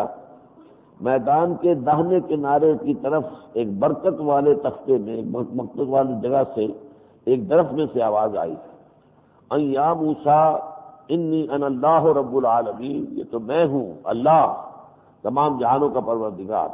Speaker 1: میدان کے داہنے کنارے کی طرف ایک برکت والے تختے میں، ایک برکت والی جگہ سے ایک درخت میں سے آواز آئی، ان یا موسیٰ انی انا اللہ رب العالمین، یہ تو میں ہوں اللہ تمام جہانوں کا پروردگار.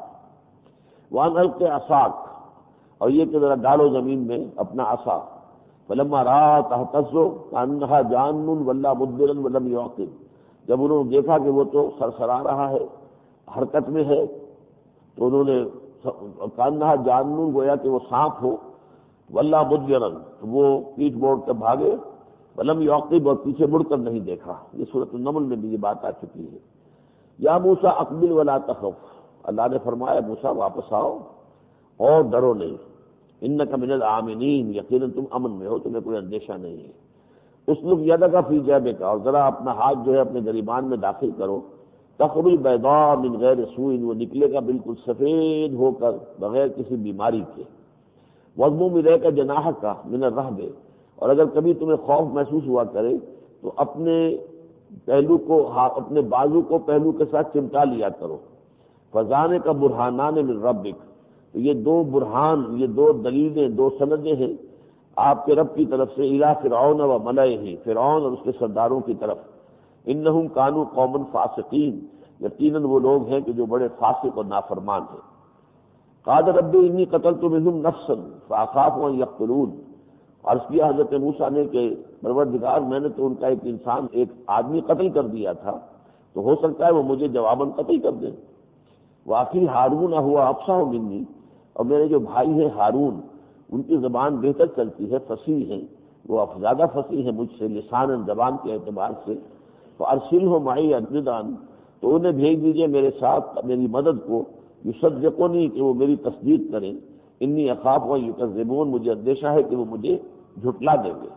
Speaker 1: وان الق عصاک، اور یہ کہ ذرا ڈالو زمین میں اپنا عصا. فلما رأى تهتز كأنها جان ولا مدبرا ولم يعقب، جب انہوں نے دیکھا کہ وہ تو سرسرا رہا ہے، حرکت میں ہے، تو انہوں نے كأنها جان، گویا کہ وہ سانپ ہو، ولا مدبرا، وہ پیٹھ موڑ کر بھاگے، ولم يعقب، اور پیچھے مڑ کر نہیں دیکھا. یہ سورۃ النمل میں بھی یہ بات آ چکی ہے. یا موسیٰ اقبل ولا تخف، اللہ نے فرمایا موسیٰ واپس آؤ اور ڈرو نہیں. انک من الآمنین، یقیناً تم امن میں ہو، تمہیں کوئی اندیشہ نہیں ہے. اسلک یدک فی جیبک، اور ذرا اپنا ہاتھ جو ہے اپنے گریبان میں داخل کرو. تخرج بیضاء من غیر سوء، وہ نکلے گا بالکل سفید ہو کر بغیر کسی بیماری کے. واضمم الیک جناحک من الرہب، اور اگر کبھی تمہیں خوف محسوس ہوا کرے تو اپنے پہلو کو، اپنے بازو کو پہلو کے ساتھ چمٹا لیا کرو. فذان کا برہانان من ربک، تو یہ دو برہان، یہ دو دلیلیں، دو سندیں ہیں آپ کے رب کی طرف سے. الی فرعون و ملئہ، فرعون اور اس کے سرداروں کی طرف. انہم کانوا قوما فاسقین، یقیناً وہ لوگ ہیں کہ جو بڑے فاسق اور نافرمان ہیں. قال رب انی قتلت منہم نفسا فاخاف ان یقتلون، عرض کیا حضرت موسیٰ نے کہ پروردگار میں نے تو ان کا ایک انسان، ایک آدمی قتل کر دیا تھا، تو ہو سکتا ہے وہ مجھے جواباً قتل کر دیں. واقعی ہارون ہوا افصح منی، اور میرے جو بھائی ہیں ہارون، ان کی زبان بہتر چلتی ہے، فصیح ہیں، وہ زیادہ فصیح ہیں مجھ سے لسان، زبان کے اعتبار سے. تو ارسلہ معی ردان، تو انہیں بھیج دیجئے میرے ساتھ میری مدد کو. یصدقونی، کہ وہ میری تصدیق کریں. انی اخاف ان یکذبون، مجھے اندیشہ ہے کہ وہ مجھے جھٹلا دیں گے.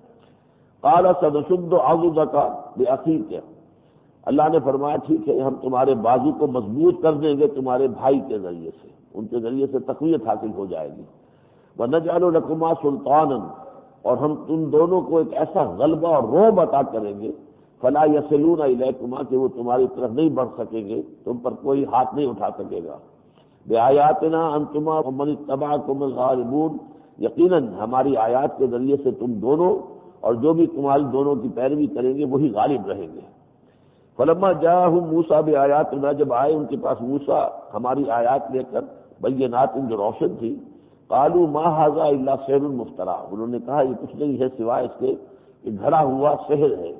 Speaker 1: قال سنشد عضدک باخیک، اللہ نے فرمایا ٹھیک ہے ہم تمہارے بازو کو مضبوط کر دیں گے تمہارے بھائی کے ذریعے سے، ان کے ذریعے سے تقویت حاصل ہو جائے گی. وَنَجْعَلُ لَكُمَا سُلْطَانًا، اور ہم تم دونوں کو ایک ایسا غلبہ اور رعب عطا کریں گے، فَلَا يَصِلُونَ إِلَيْكُمَا، کہ وہ تمہاری طرف نہیں بڑھ سکیں گے، تم پر کوئی ہاتھ نہیں اٹھا سکے گا. بِآيَاتِنَا أَنْتُمَا وَمَنِ اتَّبَعَكُمُ الْغَالِبُونَ، یقیناً ہماری آیات کے ذریعے سے تم دونوں اور جو بھی تمہاری دونوں کی پیروی کریں گے وہی غالب رہیں گے. فلما جاءهم موسیٰ بآیاتنا، جب آئے ان کے پاس موسیٰ ہماری آیات لے کر، بینات جو روشن تھی، قالوا ما هذا الا سحر مفترى، انہوں نے کہا یہ کچھ نہیں ہے سوائے اس کے کہ گھڑا ہوا سحر ہے.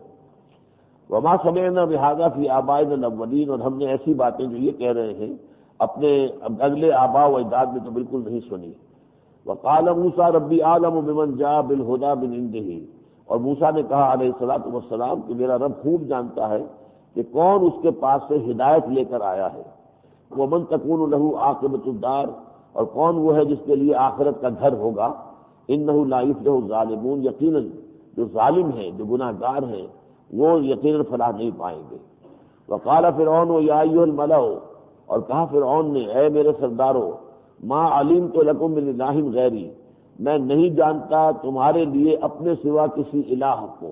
Speaker 1: وما سمعنا بهذا في آبائنا الاولین، اور ہم نے ایسی باتیں جو یہ کہہ رہے ہیں اپنے اگلے آباء و اجداد میں تو بالکل نہیں سنی. وقال موسیٰ ربی اعلم بمن جاء بالهدى من عنده، اور موسیٰ نے کہا علیہ الصلوۃ والسلام کہ میرا رب خوب جانتا ہے کہ کون اس کے پاس سے ہدایت لے کر آیا ہے. ومن تکون له عاقبۃ الدار، اور کون وہ ہے جس کے لیے آخرت کا گھر ہوگا. انہ لا یفلح الظالمون، یقیناً جو ظالم ہیں، جو گناہ گار ہیں، وہ یقیناً فلاح نہیں پائیں گے. وقال فرعون یا ایھا الملأ، اور کہا فرعون نے اے میرے سرداروں، ما علمت لکم من الہ غیری، میں نہیں جانتا تمہارے لیے اپنے سوا کسی الہ کو.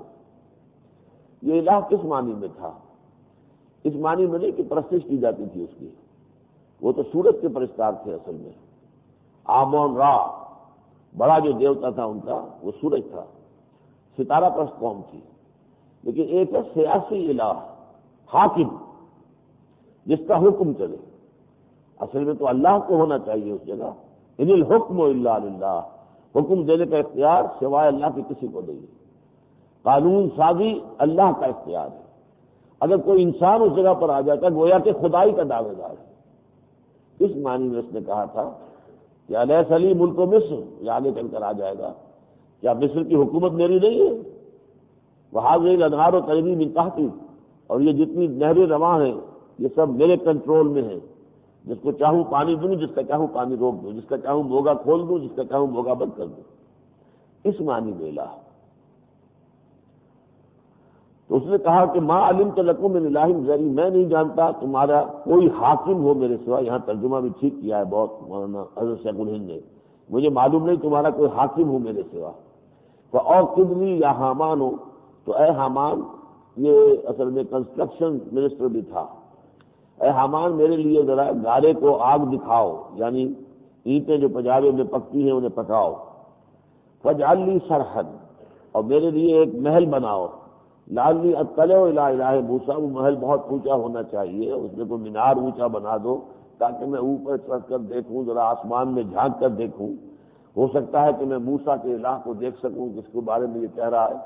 Speaker 1: یہ الہ کس معنی میں تھا؟ اس معنی میں نہیں کہ پرستش کی جاتی تھی اس کی، وہ تو سورج کے پرستار تھے اصل میں. آمون را بڑا جو دیوتا تھا ان کا وہ سورج تھا. ستارہ پرست قوم تھی. لیکن ایک ہے سیاسی الہ حاکم جس کا حکم چلے. اصل میں تو اللہ کو ہونا چاہیے اس جگہ. ان الحکم الا للہ، حکم دینے کا اختیار سوائے اللہ کے کسی کو نہیں. قانون سازی اللہ کا اختیار ہے. اگر کوئی انسان اس جگہ پر آ جاتا ہے گویا کہ خدائی کا دعوے دار ہے. اس معنی میں اس نے کہا تھا کہ الیس لی ملک مصر، یہ آگے چل کر آ جائے گا، کیا مصر کی حکومت میری نہیں ہے؟ وہاذی الانہار تجری من تحتی، اور یہ جتنی نہریں رواں ہیں یہ سب میرے کنٹرول میں ہیں. جس کو چاہوں پانی دوں، جس کا چاہوں پانی روک دوں، جس کا چاہوں موگا کھول دوں، جس کا چاہوں موگا بند کر دوں. اس معنی میں الہ. تو اس نے کہا کہ ما علمت لکم من الہ غیری، میں نہیں جانتا تمہارا کوئی حاکم ہو میرے سوا. یہاں ترجمہ بھی ٹھیک کیا ہے بہت مولانا حضرت شیخ الہند نے. مجھے معلوم نہیں تمہارا کوئی حاکم ہو میرے سوا. فاوقد لی یا حامان ہو، تو اے حامان، یہ اصل میں کنسٹرکشن منسٹر بھی تھا. اے حامان میرے لیے ذرا گارے کو آگ دکھاؤ، یعنی اینٹیں جو پجاوے میں پکتی ہیں انہیں پکاؤ. فاجعل لی سرحا، اور میرے لیے ایک محل بناؤ. لعلی اطلع الی الہ موسیٰ، وہ محل بہت اونچا ہونا چاہیے، اس میں کوئی مینار اونچا بنا دو تاکہ میں اوپر چڑھ کر دیکھوں، ذرا آسمان میں جھانک کر دیکھوں. ہو سکتا ہے کہ میں موسیٰ کے الہ کو دیکھ سکوں جس کے بارے میں یہ کہہ رہا ہے.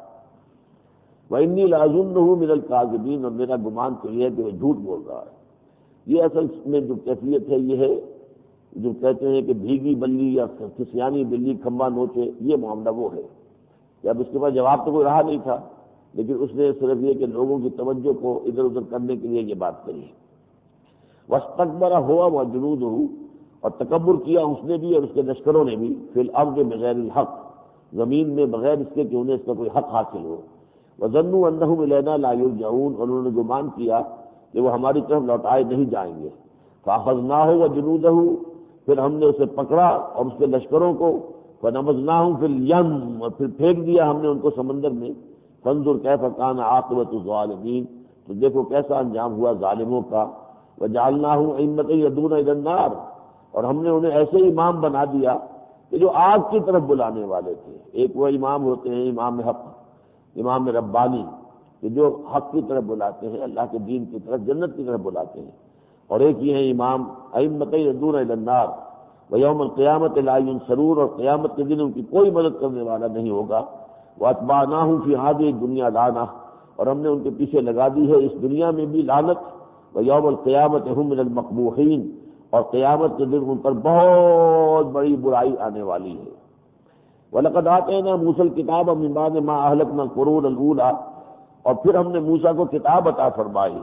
Speaker 1: وَإِنِّي لَأَظُنُّهُ مِنَ الْكَاذِبِينَ، اور میرا گمان تو یہ ہے کہ وہ جھوٹ بول رہا ہے. یہ اصل میں جو کیفیت ہے یہ ہے جو کہتے ہیں کہ بھیگی بلی یا کسیانی بلی کھمبا نوچے، یہ معاملہ وہ ہے. کہ اب اس کے پاس جواب تو کوئی رہا نہیں تھا، لیکن اس نے صرف یہ کہ لوگوں کی توجہ کو ادھر ادھر کرنے کے لیے یہ بات کہی. وَاسْتَكْبَرَ هُوَ وَجُنُودُهُ، اور تکبر کیا اس نے بھی اور اس کے لشکروں نے بھی. فی الارض بغیر الحق، زمین میں بغیر اس کے کہ انہیں اس کا کوئی حق حاصل ہو. وَظَنُّوا أَنَّهُمْ إِلَيْنَا لَا يُرْجَعُونَ، اور انہوں نے گمان کیا کہ وہ ہماری طرف لوٹائے نہیں جائیں گے. فَأَخَذْنَاهُ وَجُنُودَهُ، پھر ہم نے اسے پکڑا اور اس کے لشکروں کو. فَنَبَذْنَاهُمْ فِي الْيَمِّ، اور پھر پھینک دیا ہم نے ان کو سمندر میں. فانظر کیف کان عاقبۃ الظالمین، تو دیکھو کیسا انجام ہوا ظالموں کا. وجعلناہم ائمۃ یدعون الی النار، اور ہم نے انہیں ایسے امام بنا دیا کہ جو آگ کی طرف بلانے والے تھے. ایک وہ امام ہوتے ہیں امام حق، امام ربانی، کہ جو حق کی طرف بلاتے ہیں، اللہ کے دین کی طرف، جنت کی طرف بلاتے ہیں. اور ایک یہ ہے امام ائمۃ یدعون الی النار ویوم القیامۃ لا ینصرون، اور قیامت کے دن ان کی کوئی مدد کرنے والا نہیں ہوگا. وَأَتْبَعْنَاهُمْ فِي هَذِهِ الدُّنْيَا لَعْنَةً، اور ہم نے ان کے پیچھے لگا دی ہے اس دنیا میں بھی لعنت. وَيَوْمَ الْقِيَامَةِ هُمْ مِنَ الْمَقْبُوحِينَ، اور قیامت کے دن ان پر بہت بڑی برائی آنے والی ہے. وَلَقَدْ آتَيْنَا مُوسَى الْكِتَابَ مِن بَعْدِ مَا أَهْلَكْنَا الْقُرُونَ الْأُولَىٰ، اور پھر ہم نے موسیٰ کو کتاب عطا فرمائی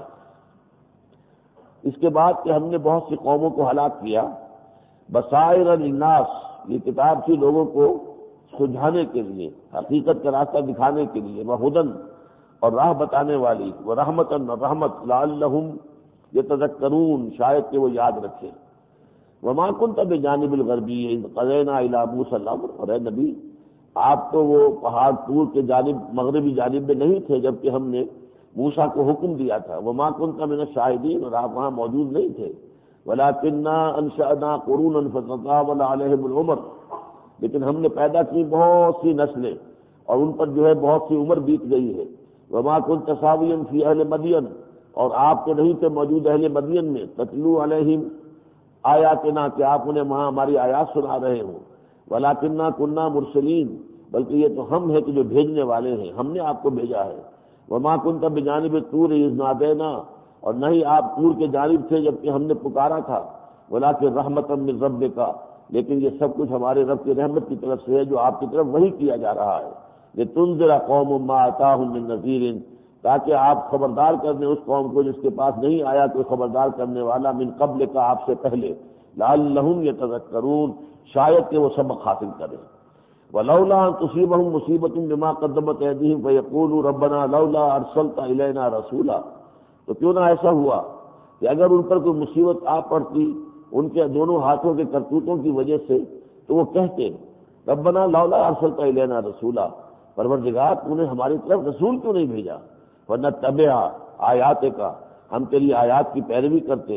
Speaker 1: اس کے بعد کہ ہم نے بہت سی قوموں کو ہلاک کیا. بصائر للناس، یہ کتاب تھی لوگوں کو سجھانے کے لیے، حقیقت کا راستہ دکھانے کے لیے. وہدن، اور راہ بتانے والی. ورحمتن، اور رحمت. لعلہم یتذکرون، شاید کہ وہ یاد رکھیں. وما کنت بجانب الغربی اذ قضینا الی موسیٰ الامر، اور اے نبی آپ تو وہ پہاڑ طور کے جانب مغربی جانب میں نہیں تھے جبکہ ہم نے موسیٰ کو حکم دیا تھا. وما کنت من الشاہدین، اور آپ وہاں موجود نہیں تھے. ولکننا انشأنا قرونا فتطاول علیہم العمر، لیکن ہم نے پیدا کی بہت سی نسلیں اور ان پر جو ہے بہت سی عمر بیت گئی ہے. وما كنت ساويا في اهل مدین، اور آپ تو نہیں تھے موجود اہل مدین میں. تتلو علیہم آیاتنا، کہ آپ انہیں وہاں ہماری آیات سنا رہے ہوں. ولکننا كنا مرسلین، بلکہ یہ تو ہم ہیں کہ جو بھیجنے والے ہیں، ہم نے آپ کو بھیجا ہے. وما كنت بجانب الطور اذ نادینا، اور نہ ہی آپ طور کے جانب تھے جبکہ ہم نے پکارا تھا. ولکن رحمتا من ربک، لیکن یہ سب کچھ ہمارے رب کی رحمت کی طرف سے ہے جو آپ کی طرف وہی کیا جا رہا ہے. لتنذر قوم ما اتاهم من نذیر، تاکہ آپ خبردار کر دیں اس قوم کو جس کے پاس نہیں آیا کوئی خبردار کرنے والا من قبل کا، آپ سے پہلے. لعلہم یتذکرون، شاید کہ وہ سبق حاصل کریں. ولولا ان تصیبهم مصیبۃ بما قدمت ایدیہم فیقولوا ربنا لولا ارسلت الینا رسولا، تو کیوں نہ ایسا ہوا کہ اگر ان پر کوئی مصیبت آ پڑتی ان کے دونوں ہاتھوں کے کرتوتوں کی وجہ سے، تو وہ کہتے ربنا لولا ارسلت الینا رسولا، پروردگار تو نے ہماری طرف رسول کیوں نہیں بھیجا. ونتبع آیاتک، ہم تیری آیات کی پیروی کرتے.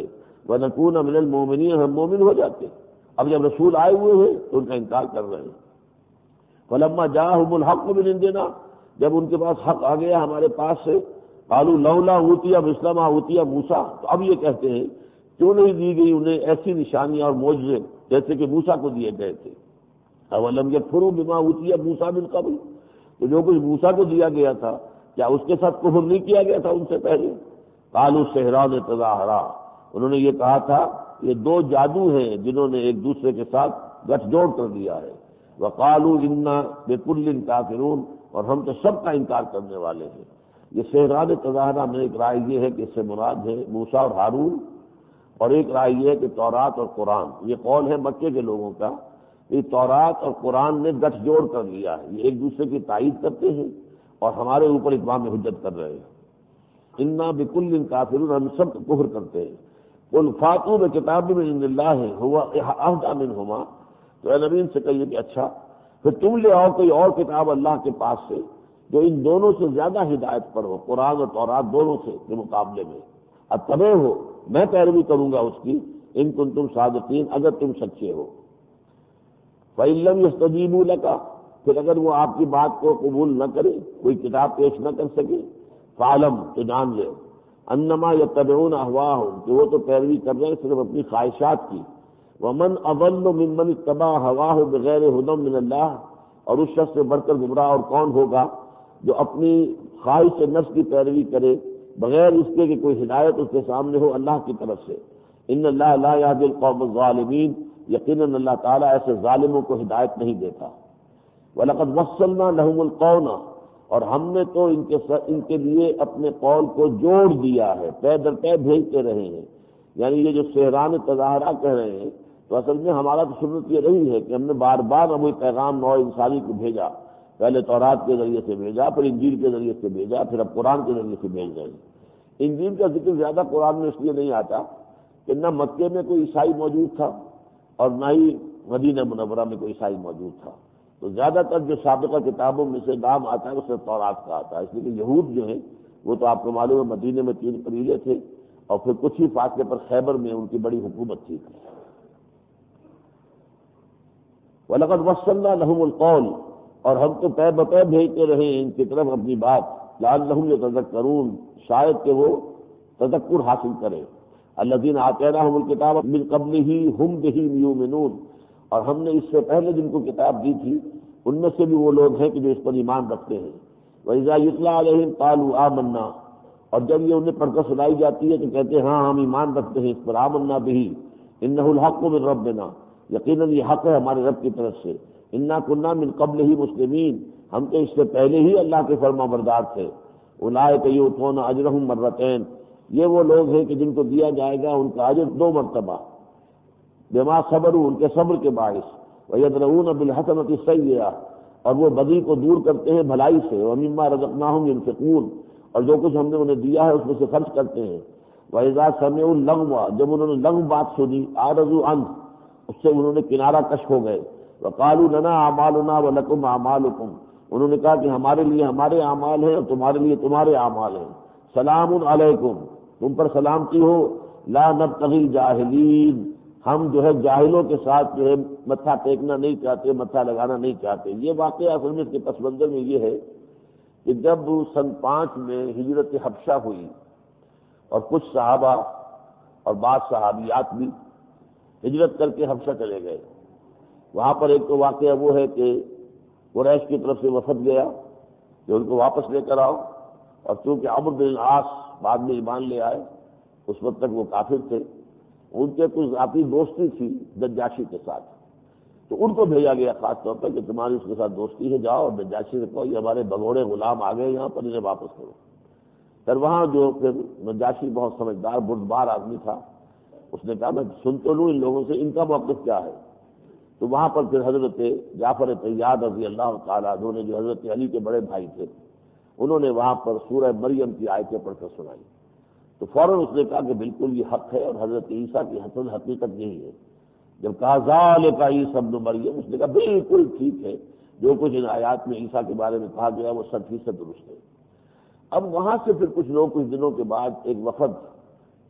Speaker 1: وَنَكُونَ مِنَ الْمُؤْمِنِينَ، ہم مومن ہو جاتے۔ اب جب رسول آئے ہوئے ہیں تو ان کا انکار کر رہے ہیں۔ فَلَمَّا جَاءَهُمُ الْحَقُّ مِنْ عِنْدِنَا، جب ان کے پاس حق آ گیا ہمارے پاس سے، قالوا لولا اوتي مثل ما اوتي موسیٰ، تو اب یہ کہتے ہیں کیوں نہیں دی گئی انہیں ایسی نشانیاں اور معجزے جیسے کہ موسیٰ کو دیے گئے تھے۔ اولم یکفروا بما اوتي موسیٰ من قبل، تو جو کچھ موسیٰ کو دیا گیا تھا کیا اس کے ساتھ کفر نہیں کیا گیا تھا ان سے پہلے؟ قالوا سحران تظاہرا، انہوں نے یہ کہا تھا یہ دو جادو ہیں جنہوں نے ایک دوسرے کے ساتھ گٹھ جوڑ کر دیا ہے۔ وقالوا انا بكل کافرون، اور ہم تو سب کا انکار کرنے والے ہیں۔ یہ سحران تظاہرہ میں ایک رائے یہ ہے کہ اس سے مراد ہے موسیٰ اور ہارون، اور ایک رائے یہ ہے کہ تورات اور قرآن۔ یہ قول ہے مکے کے لوگوں کا، یہ تورات اور قرآن نے گٹھ جوڑ کر لیا ہے، یہ ایک دوسرے کی تائید کرتے ہیں اور ہمارے اوپر اقوام حجت کر رہے ہیں۔ انا بکل کافرون، ہم سب کفر کرتے ہیں۔ قل فاتوا بکتاب من عند اللہ هو اہدی منہما، تو اے نبی ان سے کہیے کہ اچھا پھر تم لے آؤ کوئی اور کتاب اللہ کے پاس سے جو ان دونوں سے زیادہ ہدایت پر ہو، قرآن اور تورات دونوں سے کے مقابلے میں، اتبع ہو، میں پیروی کروں گا اس کی، ان کنتم صادقین، اگر تم سچے ہو۔ فإن لم يستجیبوا لک، پھر اگر وہ آپ کی بات کو قبول نہ کرے، کوئی کتاب پیش نہ کر سکے، فعلم، تو جان لے، انما یتبعون اہواءہم، کہ وہ تو پیروی کر رہے ہیں صرف اپنی خواہشات کی۔ ومن اضل ممن اتبع ہواہ بغیر ہدی من اللہ، اور اس شخص سے بڑھ کر گمراہ اور کون ہوگا جو اپنی خواہش نفس کی پیروی کرے بغیر اس کے کہ کوئی ہدایت اس کے سامنے ہو اللہ کی طرف سے۔ ان اللہ لا یہدی القوم الظالمین، یقیناً اللہ تعالیٰ ایسے ظالموں کو ہدایت نہیں دیتا۔ وَلَقَدْ وَصَّلْنَا لَهُمُ الْقَوْلَ، اور ہم نے تو ان کے لیے اپنے قول کو جوڑ دیا ہے، پے در پے بھیجتے رہے ہیں۔ یعنی یہ جو سحران تظاہرہ کہہ رہے ہیں، تو اصل میں ہمارا تو سنت یہ رہی ہے کہ ہم نے بار بار ابھی پیغام نوع انسانی کو بھیجا، پہلے تورات کے ذریعے سے بھیجا، پھر انجیل کے ذریعے سے بھیجا، پھر اب قرآن کے ذریعے سے بھیج رہے ہیں۔ انجیل کا ذکر زیادہ قرآن میں اس لیے نہیں آتا کہ نہ مکے میں کوئی عیسائی موجود تھا اور نہ ہی مدینہ منورہ میں کوئی عیسائی موجود تھا، تو زیادہ تر جو سابقہ کتابوں میں سے نام آتا ہے اس میں تورات کا آتا ہے، اس لیے کہ یہود جو ہیں وہ تو آپ کو معلوم ہے مدینے میں 3 قبیلے تھے، اور پھر کچھ ہی فاصلے پر خیبر میں ان کی بڑی حکومت تھی۔ وَلَقَدْ وَصَّلْنَا لَهُمُ الْقَوْلَ، اور ہم تو پے بپے بھیجتے رہے ان کی طرف اپنی بات، لعلہم یتذکرون، شاید کہ وہ تذکر حاصل کریں۔ الذین آتیناہم الکتاب من قبلہ ہم بہ یؤمنون، اور ہم نے اس سے پہلے جن کو کتاب دی تھی ان میں سے بھی وہ لوگ ہیں کہ جو اس پر ایمان رکھتے ہیں۔ وَإِذَا يُتْلَىٰ عَلَيْهِمْ قَالُوا آمَنَّا، اور جب یہ انہیں پڑھ کر سنائی جاتی ہے تو کہتے ہیں ہاں ہم ایمان رکھتے ہیں اس پر، آمنا بہ انہ الحق من ربنا، یقیناً یہ حق ہے ہمارے رب کی طرف سے، انا کنا من قبلہ مسلمین، ہم تو اس سے پہلے ہی اللہ کے فرما بردار تھے۔ اولئک یؤتون اجرہم مرتین، یہ وہ لوگ ہیں کہ جن کو دیا جائے گا ان کا اجر 2 مرتبہ، بما صبروا، ان کے صبر کے باعث، ویدرؤون بالحسنۃ السیئۃ، اور وہ بدی کو دور کرتے ہیں بھلائی سے، ومما رزقناہم ينفقون، اور جو کچھ ہم نے انہیں دیا ہے اس میں سے خرچ کرتے ہیں۔ وَإِذَا سَمِعُوا اللَّغْوَ، جب انہوں نے لغو بات سنی، أَعْرَضُوا عَنْهُ، اس سے انہوں نے کنارہ کش ہو گئے۔ وَقَالُوا لَنَا أَعْمَالُنَا وَلَكُمْ أَعْمَالُكُمْ، انہوں نے کہا کہ ہمارے لیے ہمارے اعمال ہیں اور تمہارے لیے تمہارے اعمال ہیں۔ سلام علیکم، تم پر سلامتی ہو، لا نبتغی الجاہلین، ہم جو ہے جاہلوں کے ساتھ جو ہے متھا ٹیکنا نہیں چاہتے، متھا لگانا نہیں چاہتے۔ یہ واقعہ اصل میں اس کے پس منظر میں یہ ہے کہ جب سن 5 میں ہجرت حبشہ ہوئی اور کچھ صحابہ اور بعض صحابیات بھی ہجرت کر کے حبشہ چلے گئے، وہاں پر ایک تو واقعہ وہ ہے کہ قریش کی طرف سے وفد گیا کہ ان کو واپس لے کر آؤ، اور چونکہ عمرو بن العاص بعد میں ایمان لے آئے، اس وقت تک وہ کافر تھے، ان کے کچھ ذاتی دوستی تھی نجاشی کے ساتھ، تو ان کو بھیجا گیا خاص طور پر کہ تمہاری اس کے ساتھ دوستی ہے، جاؤ اور نجاشی سے کہو یہ ہمارے بگوڑے غلام آ گئے یہاں پر، انہیں واپس کرو۔ پھر وہاں جو پھر نجاشی بہت سمجھدار بردبار آدمی تھا، اس نے کہا میں سن تو لوں ان لوگوں سے، ان کا موقف کیا ہے؟ تو وہاں پر پھر حضرت جعفر طیار رضی اللہ تعالیٰ عنہ نے، جو حضرت علی کے بڑے بھائی تھے، انہوں نے وہاں پر سورہ مریم کی آیتیں پڑھ کر سنائی، تو فوراً اس نے کہا کہ بالکل یہ حق ہے، اور حضرت عیسیٰ کی حسن حقیقت یہی ہے۔ جب کہا ذالک عیسی ابن مریم، اس نے کہا بالکل ٹھیک ہے، جو کچھ ان آیات میں عیسیٰ کے بارے میں کہا گیا وہ 100% درست ہے۔ اب وہاں سے پھر کچھ لوگ کچھ دنوں کے بعد ایک وفد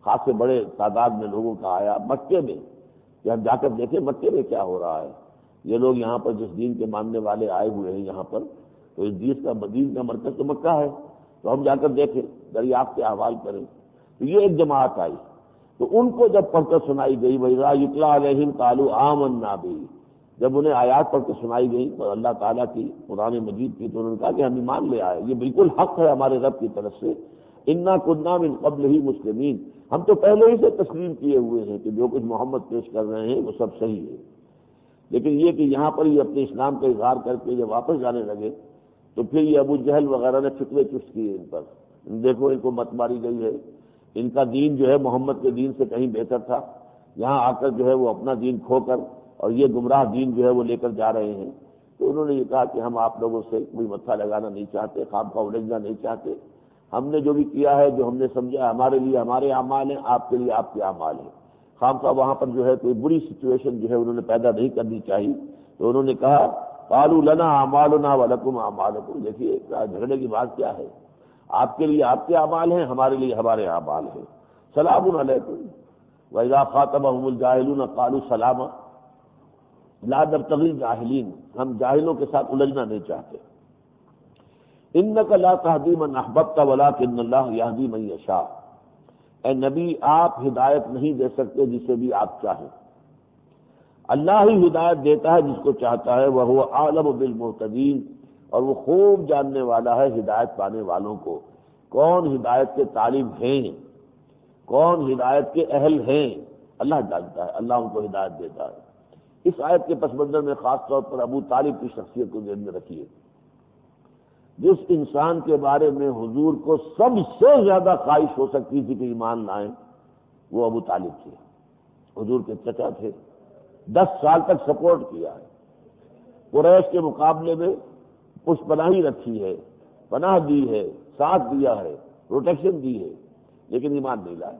Speaker 1: خاصے بڑے تعداد میں لوگوں کا آیا مکے میں کہ ہم جا کر دیکھیں مکے میں کیا ہو رہا ہے. یہ لوگ یہاں پر جس دین کے ماننے والے آئے ہوئے ہیں یہاں پر، تو اس دین کا مرکز تو مکہ ہے، تو ہم جا کر دیکھیں، دریافت احوال کریں. تو یہ ایک جماعت آئی، تو ان کو جب پڑھ کر سنائی گئی وَإِذَا يُتْلَىٰ عَلَيْهِمْ قَالُوا آمَنَّا بِهِ، جب انہیں آیات پڑھ کر سنائی گئی تو اللہ تعالیٰ کی قرآن مجید کی، تو انہوں نے کہا کہ ہم ایمان لے آئے، یہ بالکل حق ہے ہمارے رب کی طرف سے. اِنَّا كُنَّا مِن قَبْلِهِ مُسْلِمِينَ، ہم تو پہلے ہی سے تسلیم کیے ہوئے ہیں کہ جو کچھ محمد پیش کر رہے ہیں وہ سب صحیح ہے. لیکن یہ کہ یہاں پر یہ اپنے اسلام کا اظہار کر کے جب واپس جانے لگے تو پھر یہ ابو جہل وغیرہ نے فتوے چست کیے ان پر. دیکھو ان کو مت ماری گئی ہے، ان کا دین جو ہے محمد کے دین سے کہیں بہتر تھا، یہاں آ کر جو ہے وہ اپنا دین کھو کر اور یہ گمراہ دین جو ہے وہ لے کر جا رہے ہیں. تو انہوں نے یہ کہا کہ ہم آپ لوگوں سے کوئی متھا لگانا نہیں چاہتے، خواب کا الجھنا نہیں چاہتے. ہم نے جو بھی کیا ہے، جو ہم نے سمجھا ہمارے لیے ہمارے اعمال ہیں، آپ کے لیے آپ کے اعمال ہیں. خام صاحب وہاں پر جو ہے کوئی بری سچویشن جو ہے انہوں نے پیدا نہیں کرنی چاہیے. تو انہوں نے کہا قالوا لنا اعمالنا ولکم اعمالکم، دیکھیے جھگڑے کی بات کیا ہے، آپ کے لیے آپ کے اعمال ہیں، ہمارے لیے ہمارے اعمال ہیں. سلام علیکم وَإِذَا خَاطَبَهُمُ الْجَاهِلُونَ قَالُوا سَلَامًا، لا نبتغي الجاہلین، ہم جاہلوں کے ساتھ الجھنا نہیں چاہتے. إِنَّكَ لَا تَهْدِي مَنْ أَحْبَبْتَ وَلَكِنَّ اللَّهَ يَهْدِي مَن يَشَاءُ، اے نبی آپ ہدایت نہیں دے سکتے جسے بھی آپ چاہیں، اللہ ہی ہدایت دیتا ہے جس کو چاہتا ہے. وَهُوَ أَعْلَمُ بِالْمُهْتَدِينَ، اور وہ خوب جاننے والا ہے ہدایت پانے والوں کو، کون ہدایت کے طالب ہیں، کون ہدایت کے اہل ہیں، اللہ جانتا ہے، اللہ ان کو ہدایت دیتا ہے. اس آیت کے پس منظر میں خاص طور پر ابو طالب کی شخصیت کو ذہن میں رکھیے. جس انسان کے بارے میں حضور کو سب سے زیادہ خواہش ہو سکتی تھی کہ ایمان لائیں، وہ ابو طالب تھے، حضور کے چچا تھے. 10 سال تک سپورٹ کیا ہے، قریش کے مقابلے میں پشپناہی رکھی ہے، پناہ دی ہے، ساتھ دیا ہے، پروٹیکشن دی ہے، لیکن ایمان نہیں لائے.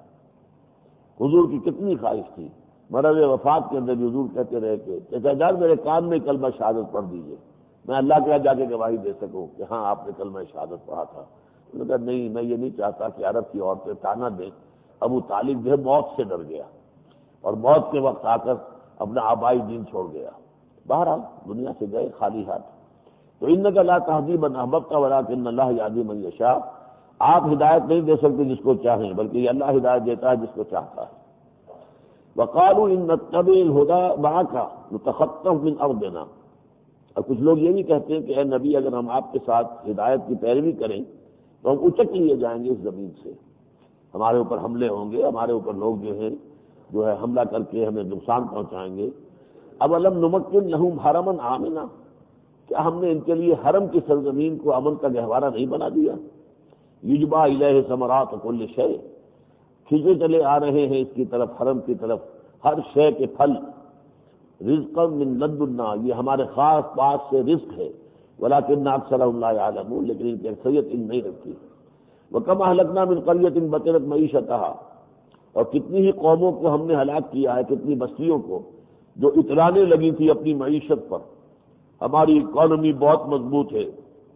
Speaker 1: حضور کی کتنی خواہش تھی، مرض وفات کے اندر بھی حضور کہتے رہے کہ چچا جان میرے کان میں کلمہ شہادت پڑھ دیجیے، میں اللہ کے یہاں جا کے گواہی دے سکوں کہ ہاں آپ نے کلمہ شہادت پڑھا تھا. انہوں نے کہا نہیں، میں یہ نہیں چاہتا کہ عرب کی عورتیں تانا دیں. ابو طالب جو ہے موت سے ڈر گیا اور موت کے وقت آ کر اپنا آبائی دین چھوڑ گیا. بہرحال دنیا سے گئے خالی ہاتھ. تو انک لا تہدی من احببت ولکن اللہ یہدی من یشاء، آپ ہدایت نہیں دے سکتے جس کو چاہیں، بلکہ یہ اللہ ہدایت دیتا ہے جس کو چاہتا ہے. وقالوا ان نتبع الهدى معك نتخطف من ارضنا، اور کچھ لوگ یہ بھی کہتے ہیں کہ اے نبی اگر ہم آپ کے ساتھ ہدایت کی پیروی کریں تو ہم اچک لیے جائیں گے اس زمین سے، ہمارے اوپر حملے ہوں گے، ہمارے اوپر لوگ جو ہے حملہ کر کے ہمیں نقصان پہنچائیں گے. اولم نمکن لہم حرما آمنا، کیا ہم نے ان کے لیے حرم کی سرزمین کو امن کا گہوارہ نہیں بنا دیا؟ یجبا الیہ ثمرات کل شیء، کھینچے چلے آ رہے ہیں اس کی طرف، حرم کی طرف، ہر شے کے پھل. رزقا من لدنا، یہ ہمارے خاص پاس سے رزق ہے. ولکن اکثرهم لا يعلمون، لیکن ان کی اکثریت علم نہیں رکھتی. وکم اہلکنا من قریۃ بطرت معیشتها، اور کتنی ہی قوموں کو ہم نے ہلاک کیا ہے، کتنی بستیوں کو جو اترانے لگی تھی اپنی معیشت پر، ہماری اکانومی بہت مضبوط ہے.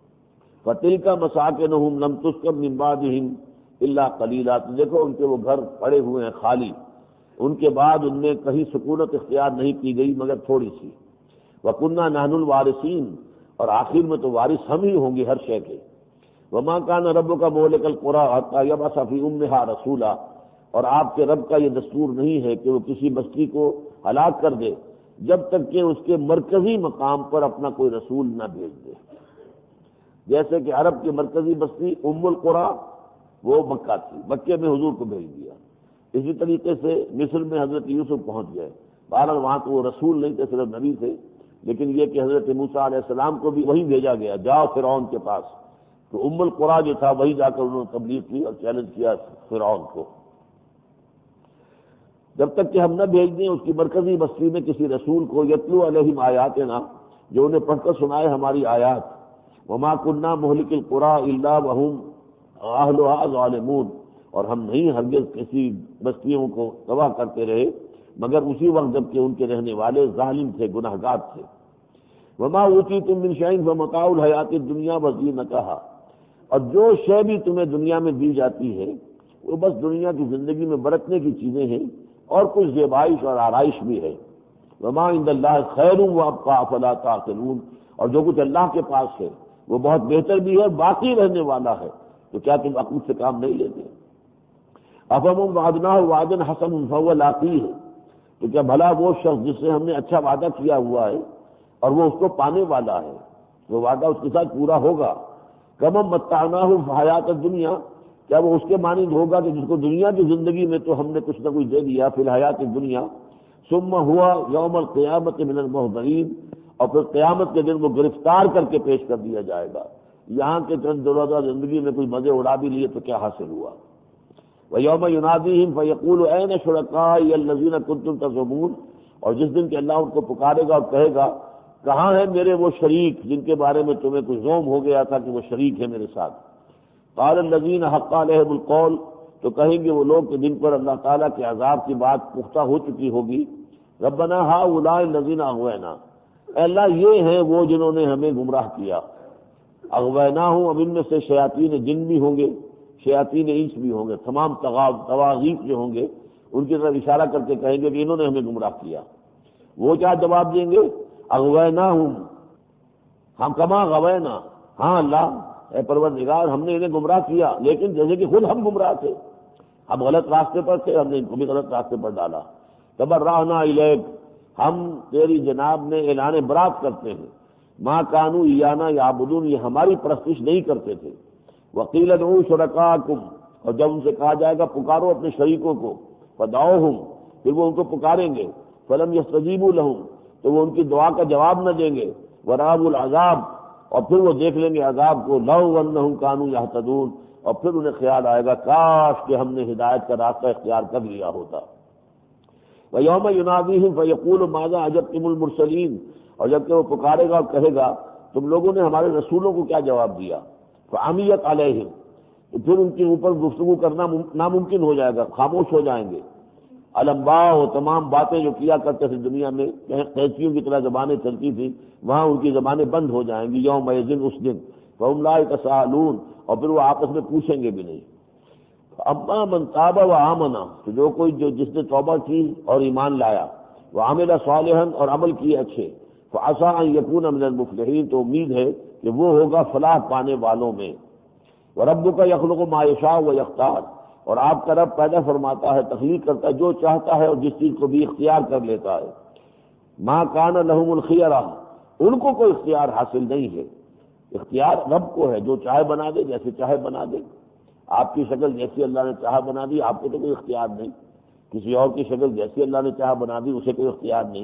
Speaker 1: فتلک مساکنہم لم تسکن من بعدہم الا قلیلا، تو دیکھو ان کے وہ گھر پڑے ہوئے ہیں خالی، ان کے بعد ان میں کہیں سکونت اختیار نہیں کی گئی مگر تھوڑی سی. وَكُنَّا نَحْنُ الْوَارِثِينَ، اور آخر میں تو وارث ہم ہی ہوں گے ہر شے کے. وَمَا كَانَ رَبُّكَ مُهْلِكَ الْقُرَىٰ حَتَّىٰ يَبْعَثَ فِي أُمِّهَا رَسُولًا، اور آپ کے رب کا یہ دستور نہیں ہے کہ وہ کسی بستی کو ہلاک کر دے جب تک کہ اس کے مرکزی مقام پر اپنا کوئی رسول نہ بھیج دے. جیسے کہ عرب کی مرکزی بستی ام القریٰ وہ مکہ تھی، مکے میں حضور کو بھیج دیا. اسی طریقے سے مصر میں حضرت یوسف پہنچ گئے، بہرحال وہاں تو وہ رسول نہیں تھے، صرف نبی تھے، لیکن یہ کہ حضرت موسیٰ علیہ السلام کو بھی وہیں بھیجا گیا، جاؤ فرعون کے پاس. تو ام القریٰ جو تھا وہیں جا کر انہوں نے تبلیغ کی اور چیلنج کیا فرعون کو. جب تک کہ ہم نہ بھیج دیں اس کی مرکزی بستی میں کسی رسول کو، یتلو علیہم آیاتنا، جو انہیں پڑھ کر سنائے ہماری آیات. وما كنا مهلك القرى الا وهم اهلها ظالمون، اور ہم نہیں ہرگز کسی بستیوں کو تباہ کرتے رہے مگر اسی وقت جب کہ ان کے رہنے والے ظالم تھے، گناہگار تھے. وما اوتیتم من شیء فمتاع الحیات الدنیا وزینتها، اور جو شے بھی تمہیں دنیا میں دی جاتی ہے وہ بس دنیا کی زندگی میں برتنے کی چیزیں ہیں اور کچھ زیبائش اور آرائش بھی ہے. وما عند اللہ خیر وابقیٰ افلا تعقلون، اور جو کچھ اللہ کے پاس ہے وہ بہت بہتر بھی ہے اور باقی رہنے والا ہے، تو کیا تم عقل سے کام نہیں لیتے؟ افمن وعدناہ وعدا حسنا فهو لاقیہ، تو کیا بھلا وہ شخص جس سے ہم نے اچھا وعدہ کیا ہوا ہے اور وہ اس کو پانے والا ہے، وہ وعدہ اس کے ساتھ پورا ہوگا. کمم متعناہ فی حیات الدنیا، کیا وہ اس کے مانند ہوگا کہ جس کو دنیا کی زندگی میں تو ہم نے کچھ نہ کچھ دے دیا فی الحیات الدنیا، ثم ہوا یوم القیامت من المحضرین، اور پھر قیامت کے دن وہ گرفتار کر کے پیش کر دیا جائے گا. یہاں کے چند روزہ زندگی میں کوئی مزے اڑا بھی لیے تو کیا حاصل ہوا؟ وَيَوْمَ يُنَادِيهِمْ فَيَقُولُ أَيْنَ شُرَكَائِيَ الَّذِينَ كُنتُمْ تَزْعُمُونَ، اور جس دن کہ اللہ ان کو پکارے گا اور کہے گا کہاں ہیں میرے وہ شریک جن کے بارے میں تمہیں کچھ زوم ہو گیا تھا کہ وہ شریک ہے میرے ساتھ. قال الذین حق علیہم القول، تو کہیں گے وہ لوگ کہ جن پر اللہ تعالیٰ کے عذاب کی بات پختہ ہو چکی ہوگی، ربنا ہؤلاء الذین اغوینا، اے اللہ یہ ہیں وہ جنہوں نے ہمیں گمراہ کیا. اغویناہم، اب ان میں سے شیاطین جن بھی ہوں گے، شیاطین انس بھی ہوں گے، تمام طواغیت جو ہوں گے ان کی طرف اشارہ کر کے کہیں گے کہ انہوں نے ہمیں گمراہ کیا. وہ کیا جواب دیں گے؟ اغویناہم ہم کما غوینا، ہاں اللہ اے پروردگار ہم نے انہیں گمراہ کیا لیکن جیسے کہ خود ہم گمراہ تھے، ہم غلط راستے پر تھے، ہم نے ان کو بھی غلط راستے پر ڈالا. تبرأنا الیک، ہم تیری جناب میں اعلان برات کرتے ہیں. ما کانوا ایانا یعبدون، یہ ہماری پرستش نہیں کرتے تھے. وقیل ادعوا شرکاءکم، اور جب ان سے کہا جائے گا پکارو اپنے شریکوں کو، فدعوہم، پھر وہ ان کو پکاریں گے، فلم یستجیبوا لہم، تو وہ ان کی دعا کا جواب نہ دیں گے. ورأوا العذاب، اور پھر وہ دیکھ لیں گے عذاب کو. لو انہم کانوا یہتدون، اور پھر انہیں خیال آئے گا کاش کہ ہم نے ہدایت کا راستہ اختیار کر لیا ہوتا. وَيَوْمَ يُنَادِيهِمْ فَيَقُولُ مَاذَا أَجَبْتُمُ الْمُرْسَلِينَ، اور جب کہ وہ پکارے گا اور کہے گا تم لوگوں نے ہمارے رسولوں کو کیا جواب دیا. فَعَمِيَتْ عَلَيْهِمْ، تو پھر ان کے اوپر گفتگو کرنا ناممکن ہو جائے گا، خاموش ہو جائیں گے. الانباء، تمام باتیں جو کیا کرتے تھے دنیا میں، قیدیوں کی طرح زبانیں چلتی تھیں، وہاں ان کی زبانیں بند ہو جائیں گی. یومئذ، اس دن، فہم لا یتساءلون، اور پھر وہ آپس میں پوچھیں گے بھی نہیں. اما من تاب و آمنا، تو جو کوئی جس نے توبہ کی اور ایمان لایا، وعمل صالحا، اور عمل کیے اچھے، فعسى ان یکون من المفلحین، تو امید ہے کہ وہ ہوگا فلاح پانے والوں میں. وربک یخلق ما یشاء ویختار، اور آپ کا رب پیدا فرماتا ہے، تخلیق کرتا ہے جو چاہتا ہے اور جس چیز کو بھی اختیار کر لیتا ہے. ما کان لهم الخیرہ، ان کو کوئی اختیار حاصل نہیں ہے، اختیار رب کو ہے، جو چاہے بنا دے، جیسے چاہے بنا دے. آپ کی شکل جیسی اللہ نے چاہا بنا دی، آپ کو تو کوئی اختیار نہیں. کسی اور کی شکل جیسی اللہ نے چاہا بنا دی، اسے کوئی اختیار نہیں.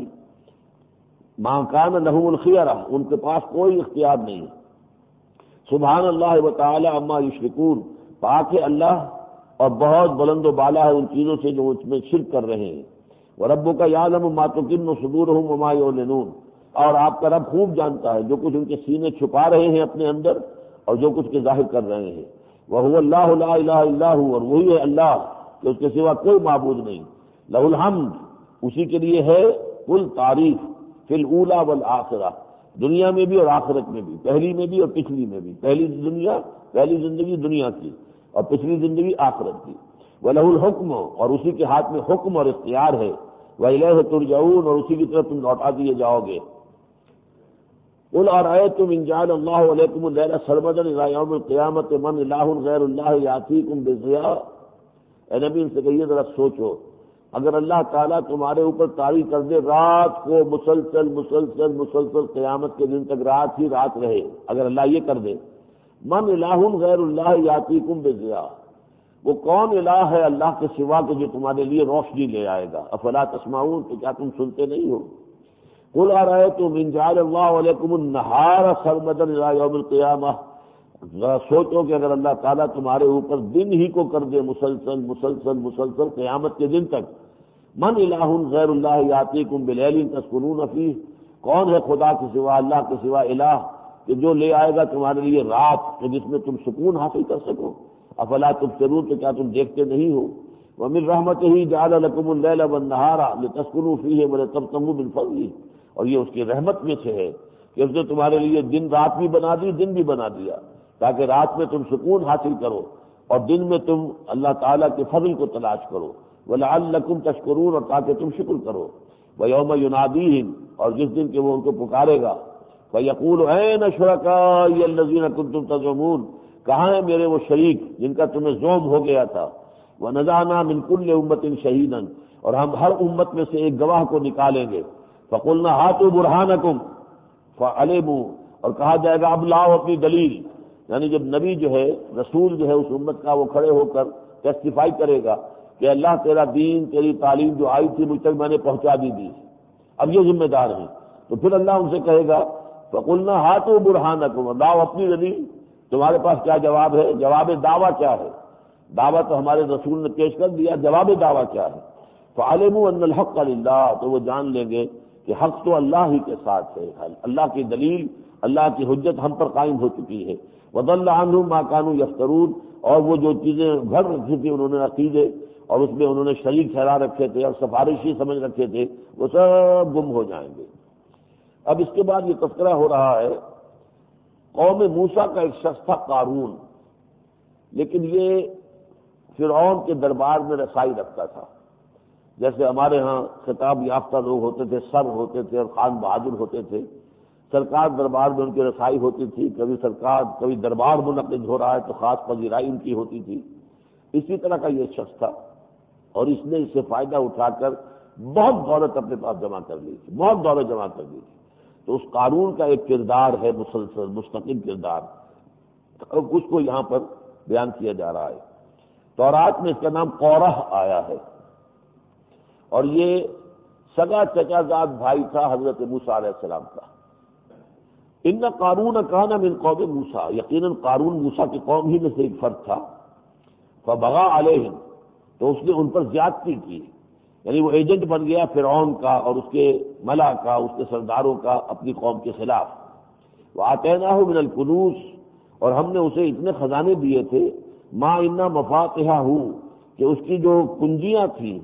Speaker 1: ما کان لهم الخیرہ، ان کے پاس کوئی اختیار نہیں. سبحان اللہ و تعالی عما یشرکون، پاک ہے اللہ اور بہت بلند و بالا ہے ان چیزوں سے جو اس میں شرک کر رہے ہیں. وربک یعلم ما تکن صدورهم وما یعلنون، اور آپ کا رب خوب جانتا ہے جو کچھ ان کے سینے چھپا رہے ہیں اپنے اندر اور جو کچھ کے ظاہر کر رہے ہیں. وَهُوَ اللَّهُ لَا إِلَٰهَ إِلَّا هُوَ، اور وہی ہے اللہ کہ اس کے سوا کوئی معبود نہیں. لَهُ الْحَمْدُ، اسی کے لیے ہے کل تعریف، فی الأولیٰ والآخرہ، دنیا میں بھی اور آخرت میں بھی، پہلی میں بھی اور پچھلی میں بھی. پہلی زندگی دنیا کی اور پچھلی زندگی آخرت کی. وَلَهُ الْحُكْمُ، اور اسی کے ہاتھ میں حکم اور اختیار ہے. وَإِلَيْهِ تُرْجَعُونَ، اور اسی کی طرف تم لوٹا دیے جاؤ گے. قل ارأيتم ان جعل الله عليكم الليل سرمدا الى يوم القيامة من اله غير الله ياتيكم بضياء، اے نبی ان سے کہیے ذرا سوچو، اگر اللہ تعالیٰ تمہارے اوپر طاری کر دے، رات کو مسلسل مسلسل مسلسل قیامت کے دن تک رات ہی رات رہے، اگر اللہ یہ کر دے، من الہ غیر اللہ یاتیکم بضیاء، وہ کون الہ ہے اللہ کے سوا کہ جو تمہارے لیے روشنی لے آئے گا. افلا تسمعون، تو کیا تم سنتے نہیں ہو. قل ارأيتم ان جعل الله عليكم النهار سرمدا الى يوم القيامة، ذرا سوچو کہ اگر اللہ تعالیٰ تمہارے اوپر دن ہی کو کر دے مسلسل مسلسل مسلسل قیامت کے دن تک، من الہ غیر اللہ یاتیکم بلیل تسکنون فیہ، کون ہے خدا کے سوا، اللہ کے سوا الہ کہ جو لے آئے گا تمہارے لیے رات کہ جس میں تم سکون حاصل کر سکو. افلا تبصرون، تو کیا تم دیکھتے نہیں ہو. ومن رحمتہ جعل لکم اللیل والنہار لتسکنوا فیہ ولتبتغوا من فضلہ، اور یہ اس کی رحمت میں سے ہے کہ اس نے تمہارے لیے دن رات بھی بنا دی، دن بھی بنا دیا تاکہ رات میں تم سکون حاصل کرو اور دن میں تم اللہ تعالیٰ کے فضل کو تلاش کرو، وَلَعَلَّكُمْ تَشْكُرُونَ، اور تاکہ تم شکر کرو، وَيَوْمَ يُنَادِيهِمْ، اور جس دن کہ وہ ان کو پکارے گا، فَيَقُولُ أَيْنَ شُرَكَائِيَ الَّذِينَ كُنتُمْ تَزْعُمُونَ، کہاں ہیں میرے وہ شریک جن کا تمہیں زوم ہو گیا تھا، وَنَزَعْنَا مِنْ كُلِّ أُمَّةٍ شَهِيدًا، اور ہم ہر امت میں سے ایک گواہ کو نکالیں گے، فَقُلْنَا هَاتُوا بُرْهَانَكُمْ فَعَلِمُوا، اور کہا جائے گا اب لاؤ اپنی دلیل، یعنی جب نبی جو ہے، رسول جو ہے اس امت کا، وہ کھڑے ہو کر ٹیسٹیفائی کرے گا کہ اللہ تیرا دین، تیری تعلیم جو آئی تھی مجھ تک میں نے پہنچا دی، اب یہ ذمہ دار ہیں، تو پھر اللہ ان سے کہے گا فَقُلْنَا هَاتُوا بُرْهَانَكُمْ، لاؤ اپنی دلیل، تمہارے پاس کیا جواب ہے؟ جواب دعویٰ کیا ہے؟ دعویٰ تو ہمارے رسول نے پیش کر دیا، جواب دعویٰ کیا ہے؟ فَعَلِمُوا أَنَّ الْحَقَّ لِلَّهِ، تو وہ جان لیں گے کہ حق تو اللہ ہی کے ساتھ ہے، اللہ کی دلیل، اللہ کی حجت ہم پر قائم ہو چکی ہے، وَضَلَّ عَنْهُمْ مَا كَانُوا يَفْتَرُونَ، اور وہ جو چیزیں گھر رکھی تھی انہوں نے عقیدے، اور اس میں انہوں نے شریک ٹھہرا رکھے تھے اور سفارشی سمجھ رکھے تھے، وہ سب گم ہو جائیں گے۔ اب اس کے بعد یہ تذکرہ ہو رہا ہے قوم موسیٰ کا ایک شخص تھا قارون، لیکن یہ فرعون کے دربار میں رسائی رکھتا تھا، جیسے ہمارے ہاں خطاب یافتہ لوگ ہوتے تھے، سر ہوتے تھے اور خان بہادر ہوتے تھے، سرکار دربار میں ان کی رسائی ہوتی تھی، کبھی دربار منعقد ہو رہا ہے تو خاص پذیرائی ان کی ہوتی تھی، اسی طرح کا یہ شخص تھا، اور اس نے اس سے فائدہ اٹھا کر بہت دولت اپنے پاس جمع کر لی تھی، بہت دولت جمع کر لی تھی۔ تو اس قارون کا ایک کردار ہے مسلسل مستقل کردار، اس کو یہاں پر بیان کیا جا رہا ہے۔ تورات میں اس کا نام قورہ آیا ہے، اور یہ سگا چچا زاد بھائی تھا حضرت موسیٰ علیہ السلام کا۔ ان قارون کان من قوم موسیٰ، یقیناً قارون موسیٰ کی قوم ہی میں سے ایک فرد تھا، فبغى علیہم، تو اس نے ان پر زیادتی کی، یعنی وہ ایجنٹ بن گیا فرعون کا اور اس کے ملا کا، اس کے سرداروں کا اپنی قوم کے خلاف۔ وآتیناہ من الکنوز، اور ہم نے اسے اتنے خزانے دیے تھے، ما ان مفاتحہ، کہ اس کی جو کنجیاں تھیں،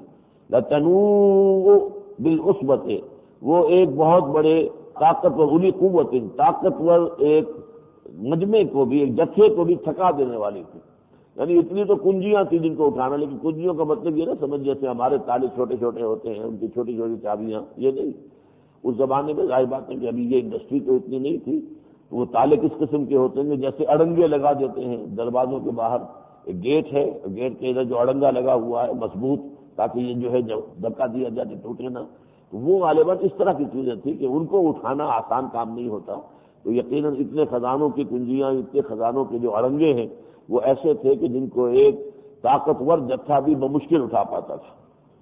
Speaker 1: لتنوء بالعصبۃ، وہ ایک بہت بڑے طاقتور، اولی قوت، طاقتور ایک مجمع کو بھی، ایک جتھے کو بھی تھکا دینے والی تھی، یعنی اتنی تو کنجیاں تھیں جن کو اٹھانا، لیکن کنجیوں کا مطلب یہ نہ سمجھ جیسے ہمارے تالے چھوٹے چھوٹے ہوتے ہیں، ان کی چھوٹی چھوٹی چابیاں، یہ نہیں، اس زمانے میں ظاہر بات ہے کہ ابھی یہ انڈسٹری تو اتنی نہیں تھی، وہ تالے کس قسم کے ہوتے ہیں؟ جیسے اڑنگے لگا دیتے ہیں دروازوں کے باہر، ایک گیٹ ہے، گیٹ کے ادھر جو اڑنگا لگا ہوا ہے مضبوط، تاکہ یہ جو ہے جب دھکا دیا جائے تو ٹوٹے نہ، وہ غالباً اس طرح کی چیزیں تھیں کہ ان کو اٹھانا آسان کام نہیں ہوتا، تو یقیناً اتنے خزانوں کی کنجیاں، اتنے خزانوں کے جو اڑنگے ہیں وہ ایسے تھے کہ جن کو ایک طاقتور جتھا بھی بمشکل اٹھا پاتا تھا۔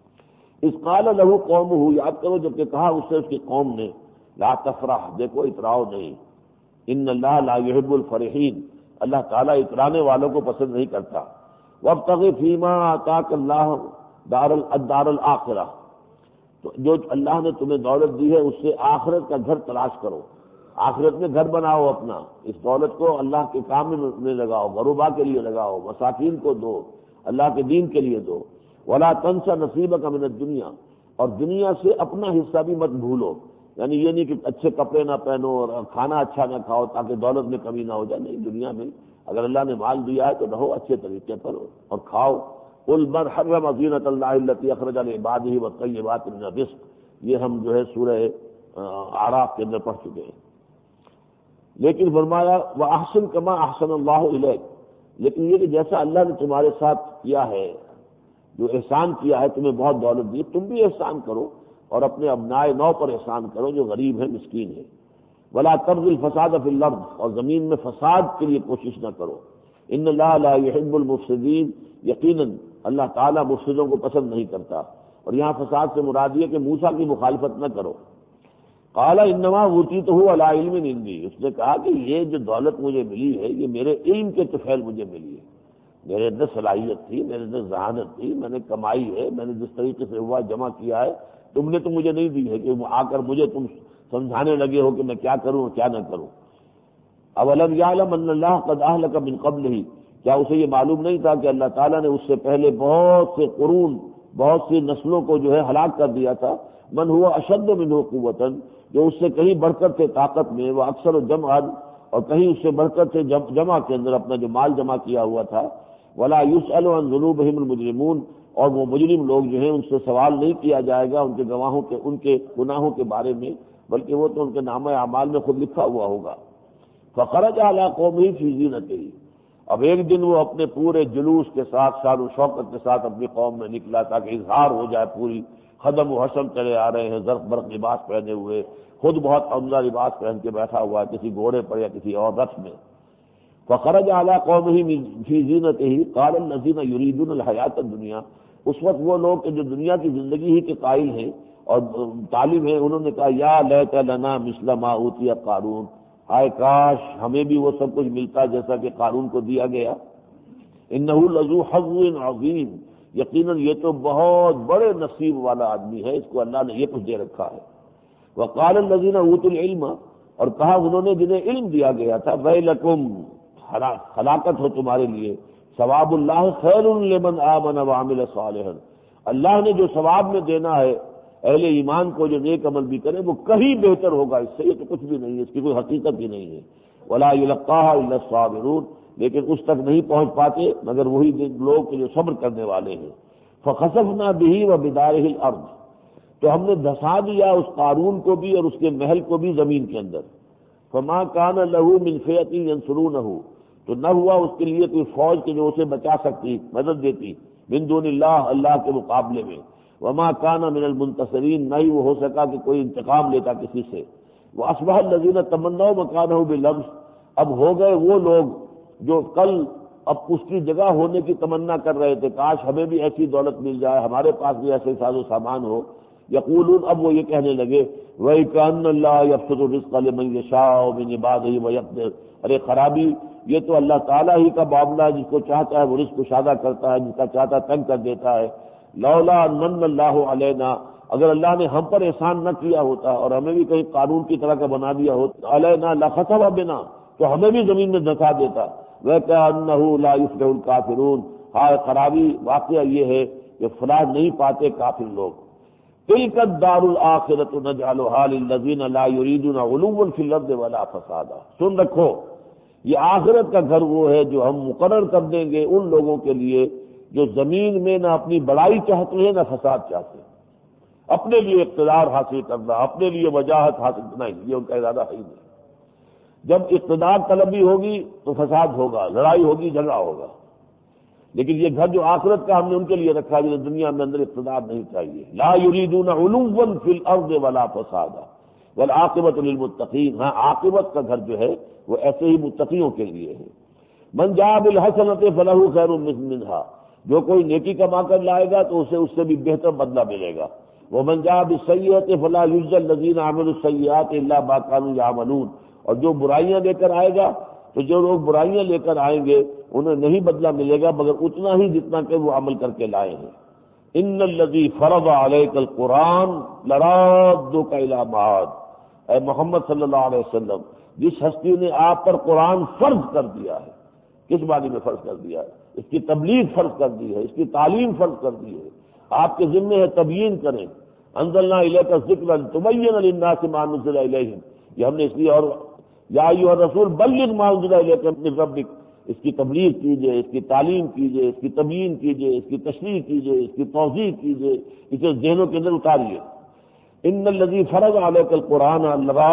Speaker 1: اذ قال له قومه، یاد کرو جب کہ کہا اس سے اس کی قوم نے، لا تفرح، دیکھو اتراؤ نہیں، ان اللہ لا يحب الفرحین، اللہ تعالیٰ اترانے والوں کو پسند نہیں کرتا، وابتغ فیما آتاک اللہ دار الآخرہ، تو جو اللہ نے تمہیں دولت دی ہے اس سے آخرت کا گھر تلاش کرو، آخرت میں گھر بناؤ اپنا، اس دولت کو اللہ کے کام میں لگاؤ، غربا کے لیے لگاؤ، مساکین کو دو، اللہ کے دین کے لیے دو، ولا تنس نصیبک من الدنیا، اور دنیا سے اپنا حصہ بھی مت بھولو، یعنی یہ نہیں کہ اچھے کپڑے نہ پہنو اور کھانا اچھا نہ کھاؤ تاکہ دولت میں کمی نہ ہو جائے، نہیں، دنیا میں اگر اللہ نے مال دیا ہے تو رہو اچھے طریقے پر اور کھاؤ۔ قل من حرم زینۃ اللہ التی اخرج لعبادہ والطیبات من الرزق، یہ ہم جو ہے سورہ اعراف کے اندر پڑھ چکے ہیں۔ لیکن فرمایا وَأَحْسِن كَمَا أَحْسَنَ اللَّهُ إِلَيْكَ، لیکن یہ کہ جیسا اللہ نے تمہارے ساتھ کیا ہے، جو احسان کیا ہے، تمہیں بہت دولت دی، تم بھی احسان کرو اور اپنے ابنائے نو پر احسان کرو جو غریب ہے، مسکین ہے۔ وَلَا تَبْغِ الْفَسَادَ فِي الْأَرْضِ، اور زمین میں فساد کے لیے کوشش نہ کرو، إِنَّ اللَّهَ لَا يُحِبُّ الْمُفْسِدِينَ، یقیناً اللہ تعالیٰ مفسدوں کو پسند نہیں کرتا، اور یہاں فساد سے مراد یہ کہ موسیٰ کی مخالفت نہ کرو۔ قال انما اوتیتہ علی علم عندی، اس نے کہا کہ یہ جو دولت مجھے ملی ہے یہ میرے علم کے طفیل مجھے ملی ہے، میرے اندر صلاحیت تھی، میرے اندر ذہانت تھی، میں نے کمائی ہے، میں نے جس طریقے سے ہوا جمع کیا ہے، تم نے تو مجھے نہیں دی ہے کہ آ کر مجھے تم سمجھانے لگے ہو کہ میں کیا کروں اور کیا نہ کروں۔ اولم یعلم ان اللہ قد اہلک من قبلہ، کیا اسے یہ معلوم نہیں تھا کہ اللہ تعالیٰ نے اس سے پہلے بہت سے قرون، بہت سی نسلوں کو جو ہے ہلاک کر دیا تھا، من ہوا اشد منہ قوۃ، جو اس سے کہیں بڑھ کر تھے طاقت میں، وہ اکثر جمعا، اور کہیں اس سے بڑھ کر تھے جمع کے اندر، اپنا جو مال جمع کیا ہوا تھا، ولا یسأل عن ذنوبہم المجرمون، اور وہ مجرم لوگ جو ہیں ان سے سوال نہیں کیا جائے گا ان کے گواہوں کے ان کے گناہوں کے بارے میں، بلکہ وہ تو ان کے نامہ اعمال میں خود لکھا ہوا ہوگا۔ فخرج علی قومہ فی زینتہ، اب ایک دن وہ اپنے پورے جلوس کے ساتھ، شان و شوکت کے ساتھ اپنی قوم میں نکلا تاکہ اظہار ہو جائے، پوری خدم و حشم چلے آ رہے ہیں زرق برق لباس پہنے ہوئے، خود بہت عمدہ لباس پہن کے بیٹھا ہوا ہے کسی گھوڑے پر یا کسی اور رتھ میں۔ فخرج علی قومہ فی زینتہ قال الذین یریدون الحیاۃ الدنیا، اس وقت وہ لوگ کہ جو دنیا کی زندگی ہی کے قائل ہیں اور طالب ہیں، انہوں نے کہا یا لیت لنا مثل ما اوتی قارون، ہائے کاش ہمیں بھی وہ سب کچھ ملتا جیسا کہ قارون کو دیا گیا۔ انہ لذو حظ عظیم، یقیناً یہ تو بہت بڑے نصیب والا آدمی ہے، اس کو اللہ نے یہ کچھ دے رکھا ہے۔ وقال الذین اوتوا العلم، اور کہا انہوں نے جنہیں علم دیا گیا تھا، ویلکم، ہلاکت ہو تمہارے لیے، ثواب اللہ خیر لمن آمن وعمل صالحا، اللہ نے جو ثواب میں دینا ہے اہل ایمان کو جو نیک عمل بھی کرے وہ کہیں بہتر ہوگا اس سے، یہ تو کچھ بھی نہیں ہے، اس کی کوئی حقیقت ہی نہیں ہے۔ ولا یلقاها الا الصابرون، لیکن اس تک نہیں پہنچ پاتے مگر وہی لوگ جو صبر کرنے والے ہیں۔ فخسفنا به وبداره الارض، تو ہم نے دھسا دیا اس قارون کو بھی اور اس کے محل کو بھی زمین کے اندر۔ فما كان له من فئة ينصرونه، تو نہ ہوا اس کے لیے کوئی فوج کے جو اسے بچا سکتی، مدد دیتی، من دون اللہ، اللہ کے مقابلے میں۔ وما كان من المنتصرین، نہ ہی وہ ہو سکا کہ کوئی انتقام لیتا کسی سے۔ واصبح الذین تمنوا مکانہ بالامس، اب ہو گئے وہ لوگ جو کل اب اس کی جگہ ہونے کی تمنا کر رہے تھے، کاش ہمیں بھی ایسی دولت مل جائے، ہمارے پاس بھی ایسے ساز و سامان ہو۔ یقولون، اب وہ یہ کہنے لگے، وَإِكَأَنَّ اللَّهَ يَبْسُطُ الرِّزْقَ لِمَن يَشَاءُ مِنْ عِبَادِهِ وَيَقْدِرُ، ارے خرابی، یہ تو اللہ تعالیٰ ہی کا معاملہ ہے، جس کو چاہتا ہے وہ رزق کشادہ کرتا ہے، جس کا چاہتا ہے تنگ کر دیتا ہے۔ لولا ان من اللہ علینا، اگر اللہ نے ہم پر احسان نہ کیا ہوتا اور ہمیں بھی کہیں قانون کی طرح کا بنا دیا ہوتا، علینا لخسف بنا، تو ہمیں بھی زمین میں دھسا دیتا۔ وَكَأَنَّهُ لَا يُفْلِحُ الْكَافِرُونَ، ہائے خرابی، واقعہ یہ ہے کہ فلاح نہیں پاتے کافر لوگ۔ تِلْكَ الدَّارُ الْآخِرَةُ نَجْعَلُهَا لِلَّذِينَ لَا يُرِيدُونَ عُلُوًّا فِي الْأَرْضِ وَلَا فَسَادًا، سن رکھو، یہ آخرت کا گھر وہ ہے جو ہم مقرر کر دیں گے ان لوگوں کے لیے جو زمین میں نہ اپنی بڑائی چاہتے ہیں نہ فساد چاہتے ہیں، اپنے لیے اقتدار حاصل کرنا، اپنے لیے وجاہت حاصل کرنا، یہ ان کا ارادہ ہے ہی نہیں۔ جب اقتدار طلبی ہوگی تو فساد ہوگا، لڑائی ہوگی، جھگڑا ہوگا، لیکن یہ گھر جو آخرت کا ہم نے ان کے لیے رکھا ہے جنہیں دنیا میں اندر اقتدار نہیں چاہیے۔ لا یریدون علوا فی الارض ولا فسادا والعاقبۃ للمتقین، ہاں عاقبت کا گھر جو ہے وہ ایسے ہی متقیوں کے لیے ہے۔ من جاء بالحسنۃ فلہ خیر منھا، جو کوئی نیکی کما کر لائے گا تو اسے اس سے بھی بہتر بدلہ ملے گا۔ ومن جاء بالسیئۃ فلا یجزی الذین عملوا السیئات الا ما كانوا یعملون، اور جو برائیاں لے کر آئے گا تو جو لوگ برائیاں لے کر آئیں گے انہیں نہیں بدلہ ملے گا مگر اتنا ہی جتنا کہ وہ عمل کر کے لائے ہیں۔ ان الذی فرض علیک القرآن لرادک الی معاد، اے محمد صلی اللہ علیہ وسلم، جس ہستی نے آپ پر قرآن فرض کر دیا ہے، کس معنی میں فرض کر دیا ہے؟ اس کی تبلیغ فرض کر دی ہے، اس کی تعلیم فرض کر دی ہے، آپ کے ذمے ہے تبیین کریں۔ انزلنا الیک الذکر لتبین للناس ما نزل الیہم، یہ ہم نے اس لیے، اور یا ایھا الرسول بلغ ما انزل الیک من ربک، اس کی تبلیغ کیجئے، اس کی تعلیم کیجئے، اس کی تبیین کیجئے، اس کی تشریح کیجئے، اس کی توضیح کیجئے، اسے ذہنوں کے اندر اتاریے۔ ان الذی فرض علیک القرآن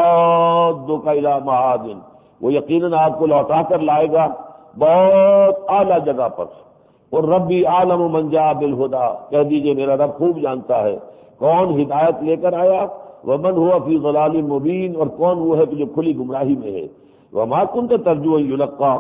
Speaker 1: لرادک الی معاد، وہ یقیناً آپ کو لوٹا کر لائے گا بہت اعلیٰ جگہ پر۔ اور ربی عالم من جاء بالہدی، کہہ دیجئے میرا رب خوب جانتا ہے کون ہدایت لے کر آیا، ومن هو فی ضلال مبین، اور کون وہ ہے کہ جو کھلی گمراہی میں ہے۔ وما کنت ترجو ان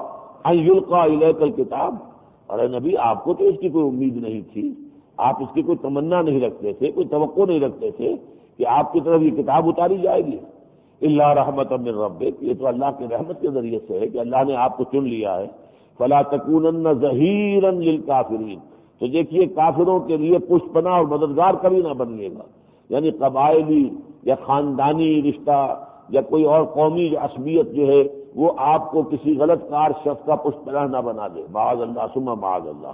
Speaker 1: یلقى الیک الکتاب، ارے نبی آپ کو تو اس کی کوئی امید نہیں تھی، آپ اس کی کوئی تمنا نہیں رکھتے تھے، کوئی توقع نہیں رکھتے تھے کہ آپ کی طرف یہ کتاب اتاری جائے گی۔ الا رحمۃ من ربک، یہ تو اللہ کی رحمت کے ذریعے سے ہے کہ اللہ نے آپ کو چن لیا ہے۔ فلا تکونن ظہیرا للکافرین، تو دیکھیے کافروں کے لیے پشت پناہ اور مددگار کبھی نہ بنیے گا، یعنی قبائلی یا خاندانی رشتہ یا کوئی اور قومی عصبیت جو ہے وہ آپ کو کسی غلط کار شخص کا پشت پناہ نہ بنا دے، معاذ اللہ ثم معاذ اللہ۔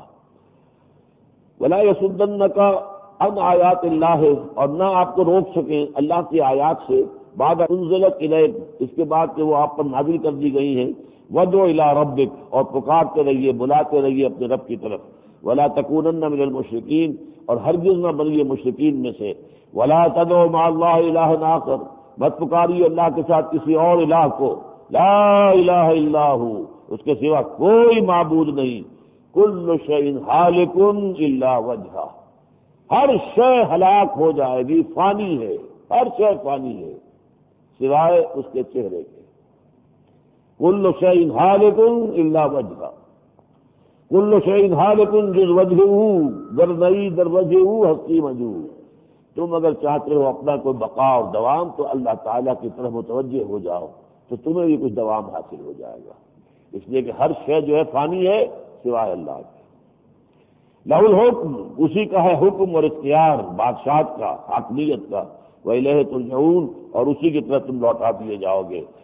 Speaker 1: ولا یصدنک عن آیات اللہ، اور نہ آپ کو روک سکیں اللہ کی آیات سے، بعد انزلت الیک، اس کے بعد کہ وہ آپ پر نازل کر دی گئی ہیں، وادع الی ربک، اور پکارتے رہیے، بلاتے رہیے اپنے رب کی طرف، ولا تکونن من المشرکین، اور ہرگز نہ بنیے مشرکین میں سے، ولا تدعوا مع اللہ الہا آخر، مت پکاریے اللہ کے ساتھ کسی اور الہ کو، لا الہ الا ہو، اس کے سوا کوئی معبود نہیں، کل شیء ہالک الا وجہہ، ہر شے ہلاک ہو جائے گی، فانی ہے، ہر شے فانی ہے سوائے اس کے چہرے کے، کل شیء ہالک الا وجہہ، کل شیء ہالک جز وجہہ در نئی در وجہہ ہستی مجو، تم اگر چاہتے ہو اپنا کوئی بقا اور دوام تو اللہ تعالیٰ کی طرف متوجہ ہو جاؤ تو تمہیں بھی کچھ دوام حاصل ہو جائے گا، اس لیے کہ ہر شے جو ہے فانی ہے سوائے اللہ کے، لہ الحکم، اسی کا ہے حکم اور اختیار، بادشاہت کا، حاکمیت کا، وإلیہ ترجعون، اور اسی کی طرف تم لوٹا دیے جاؤ گے۔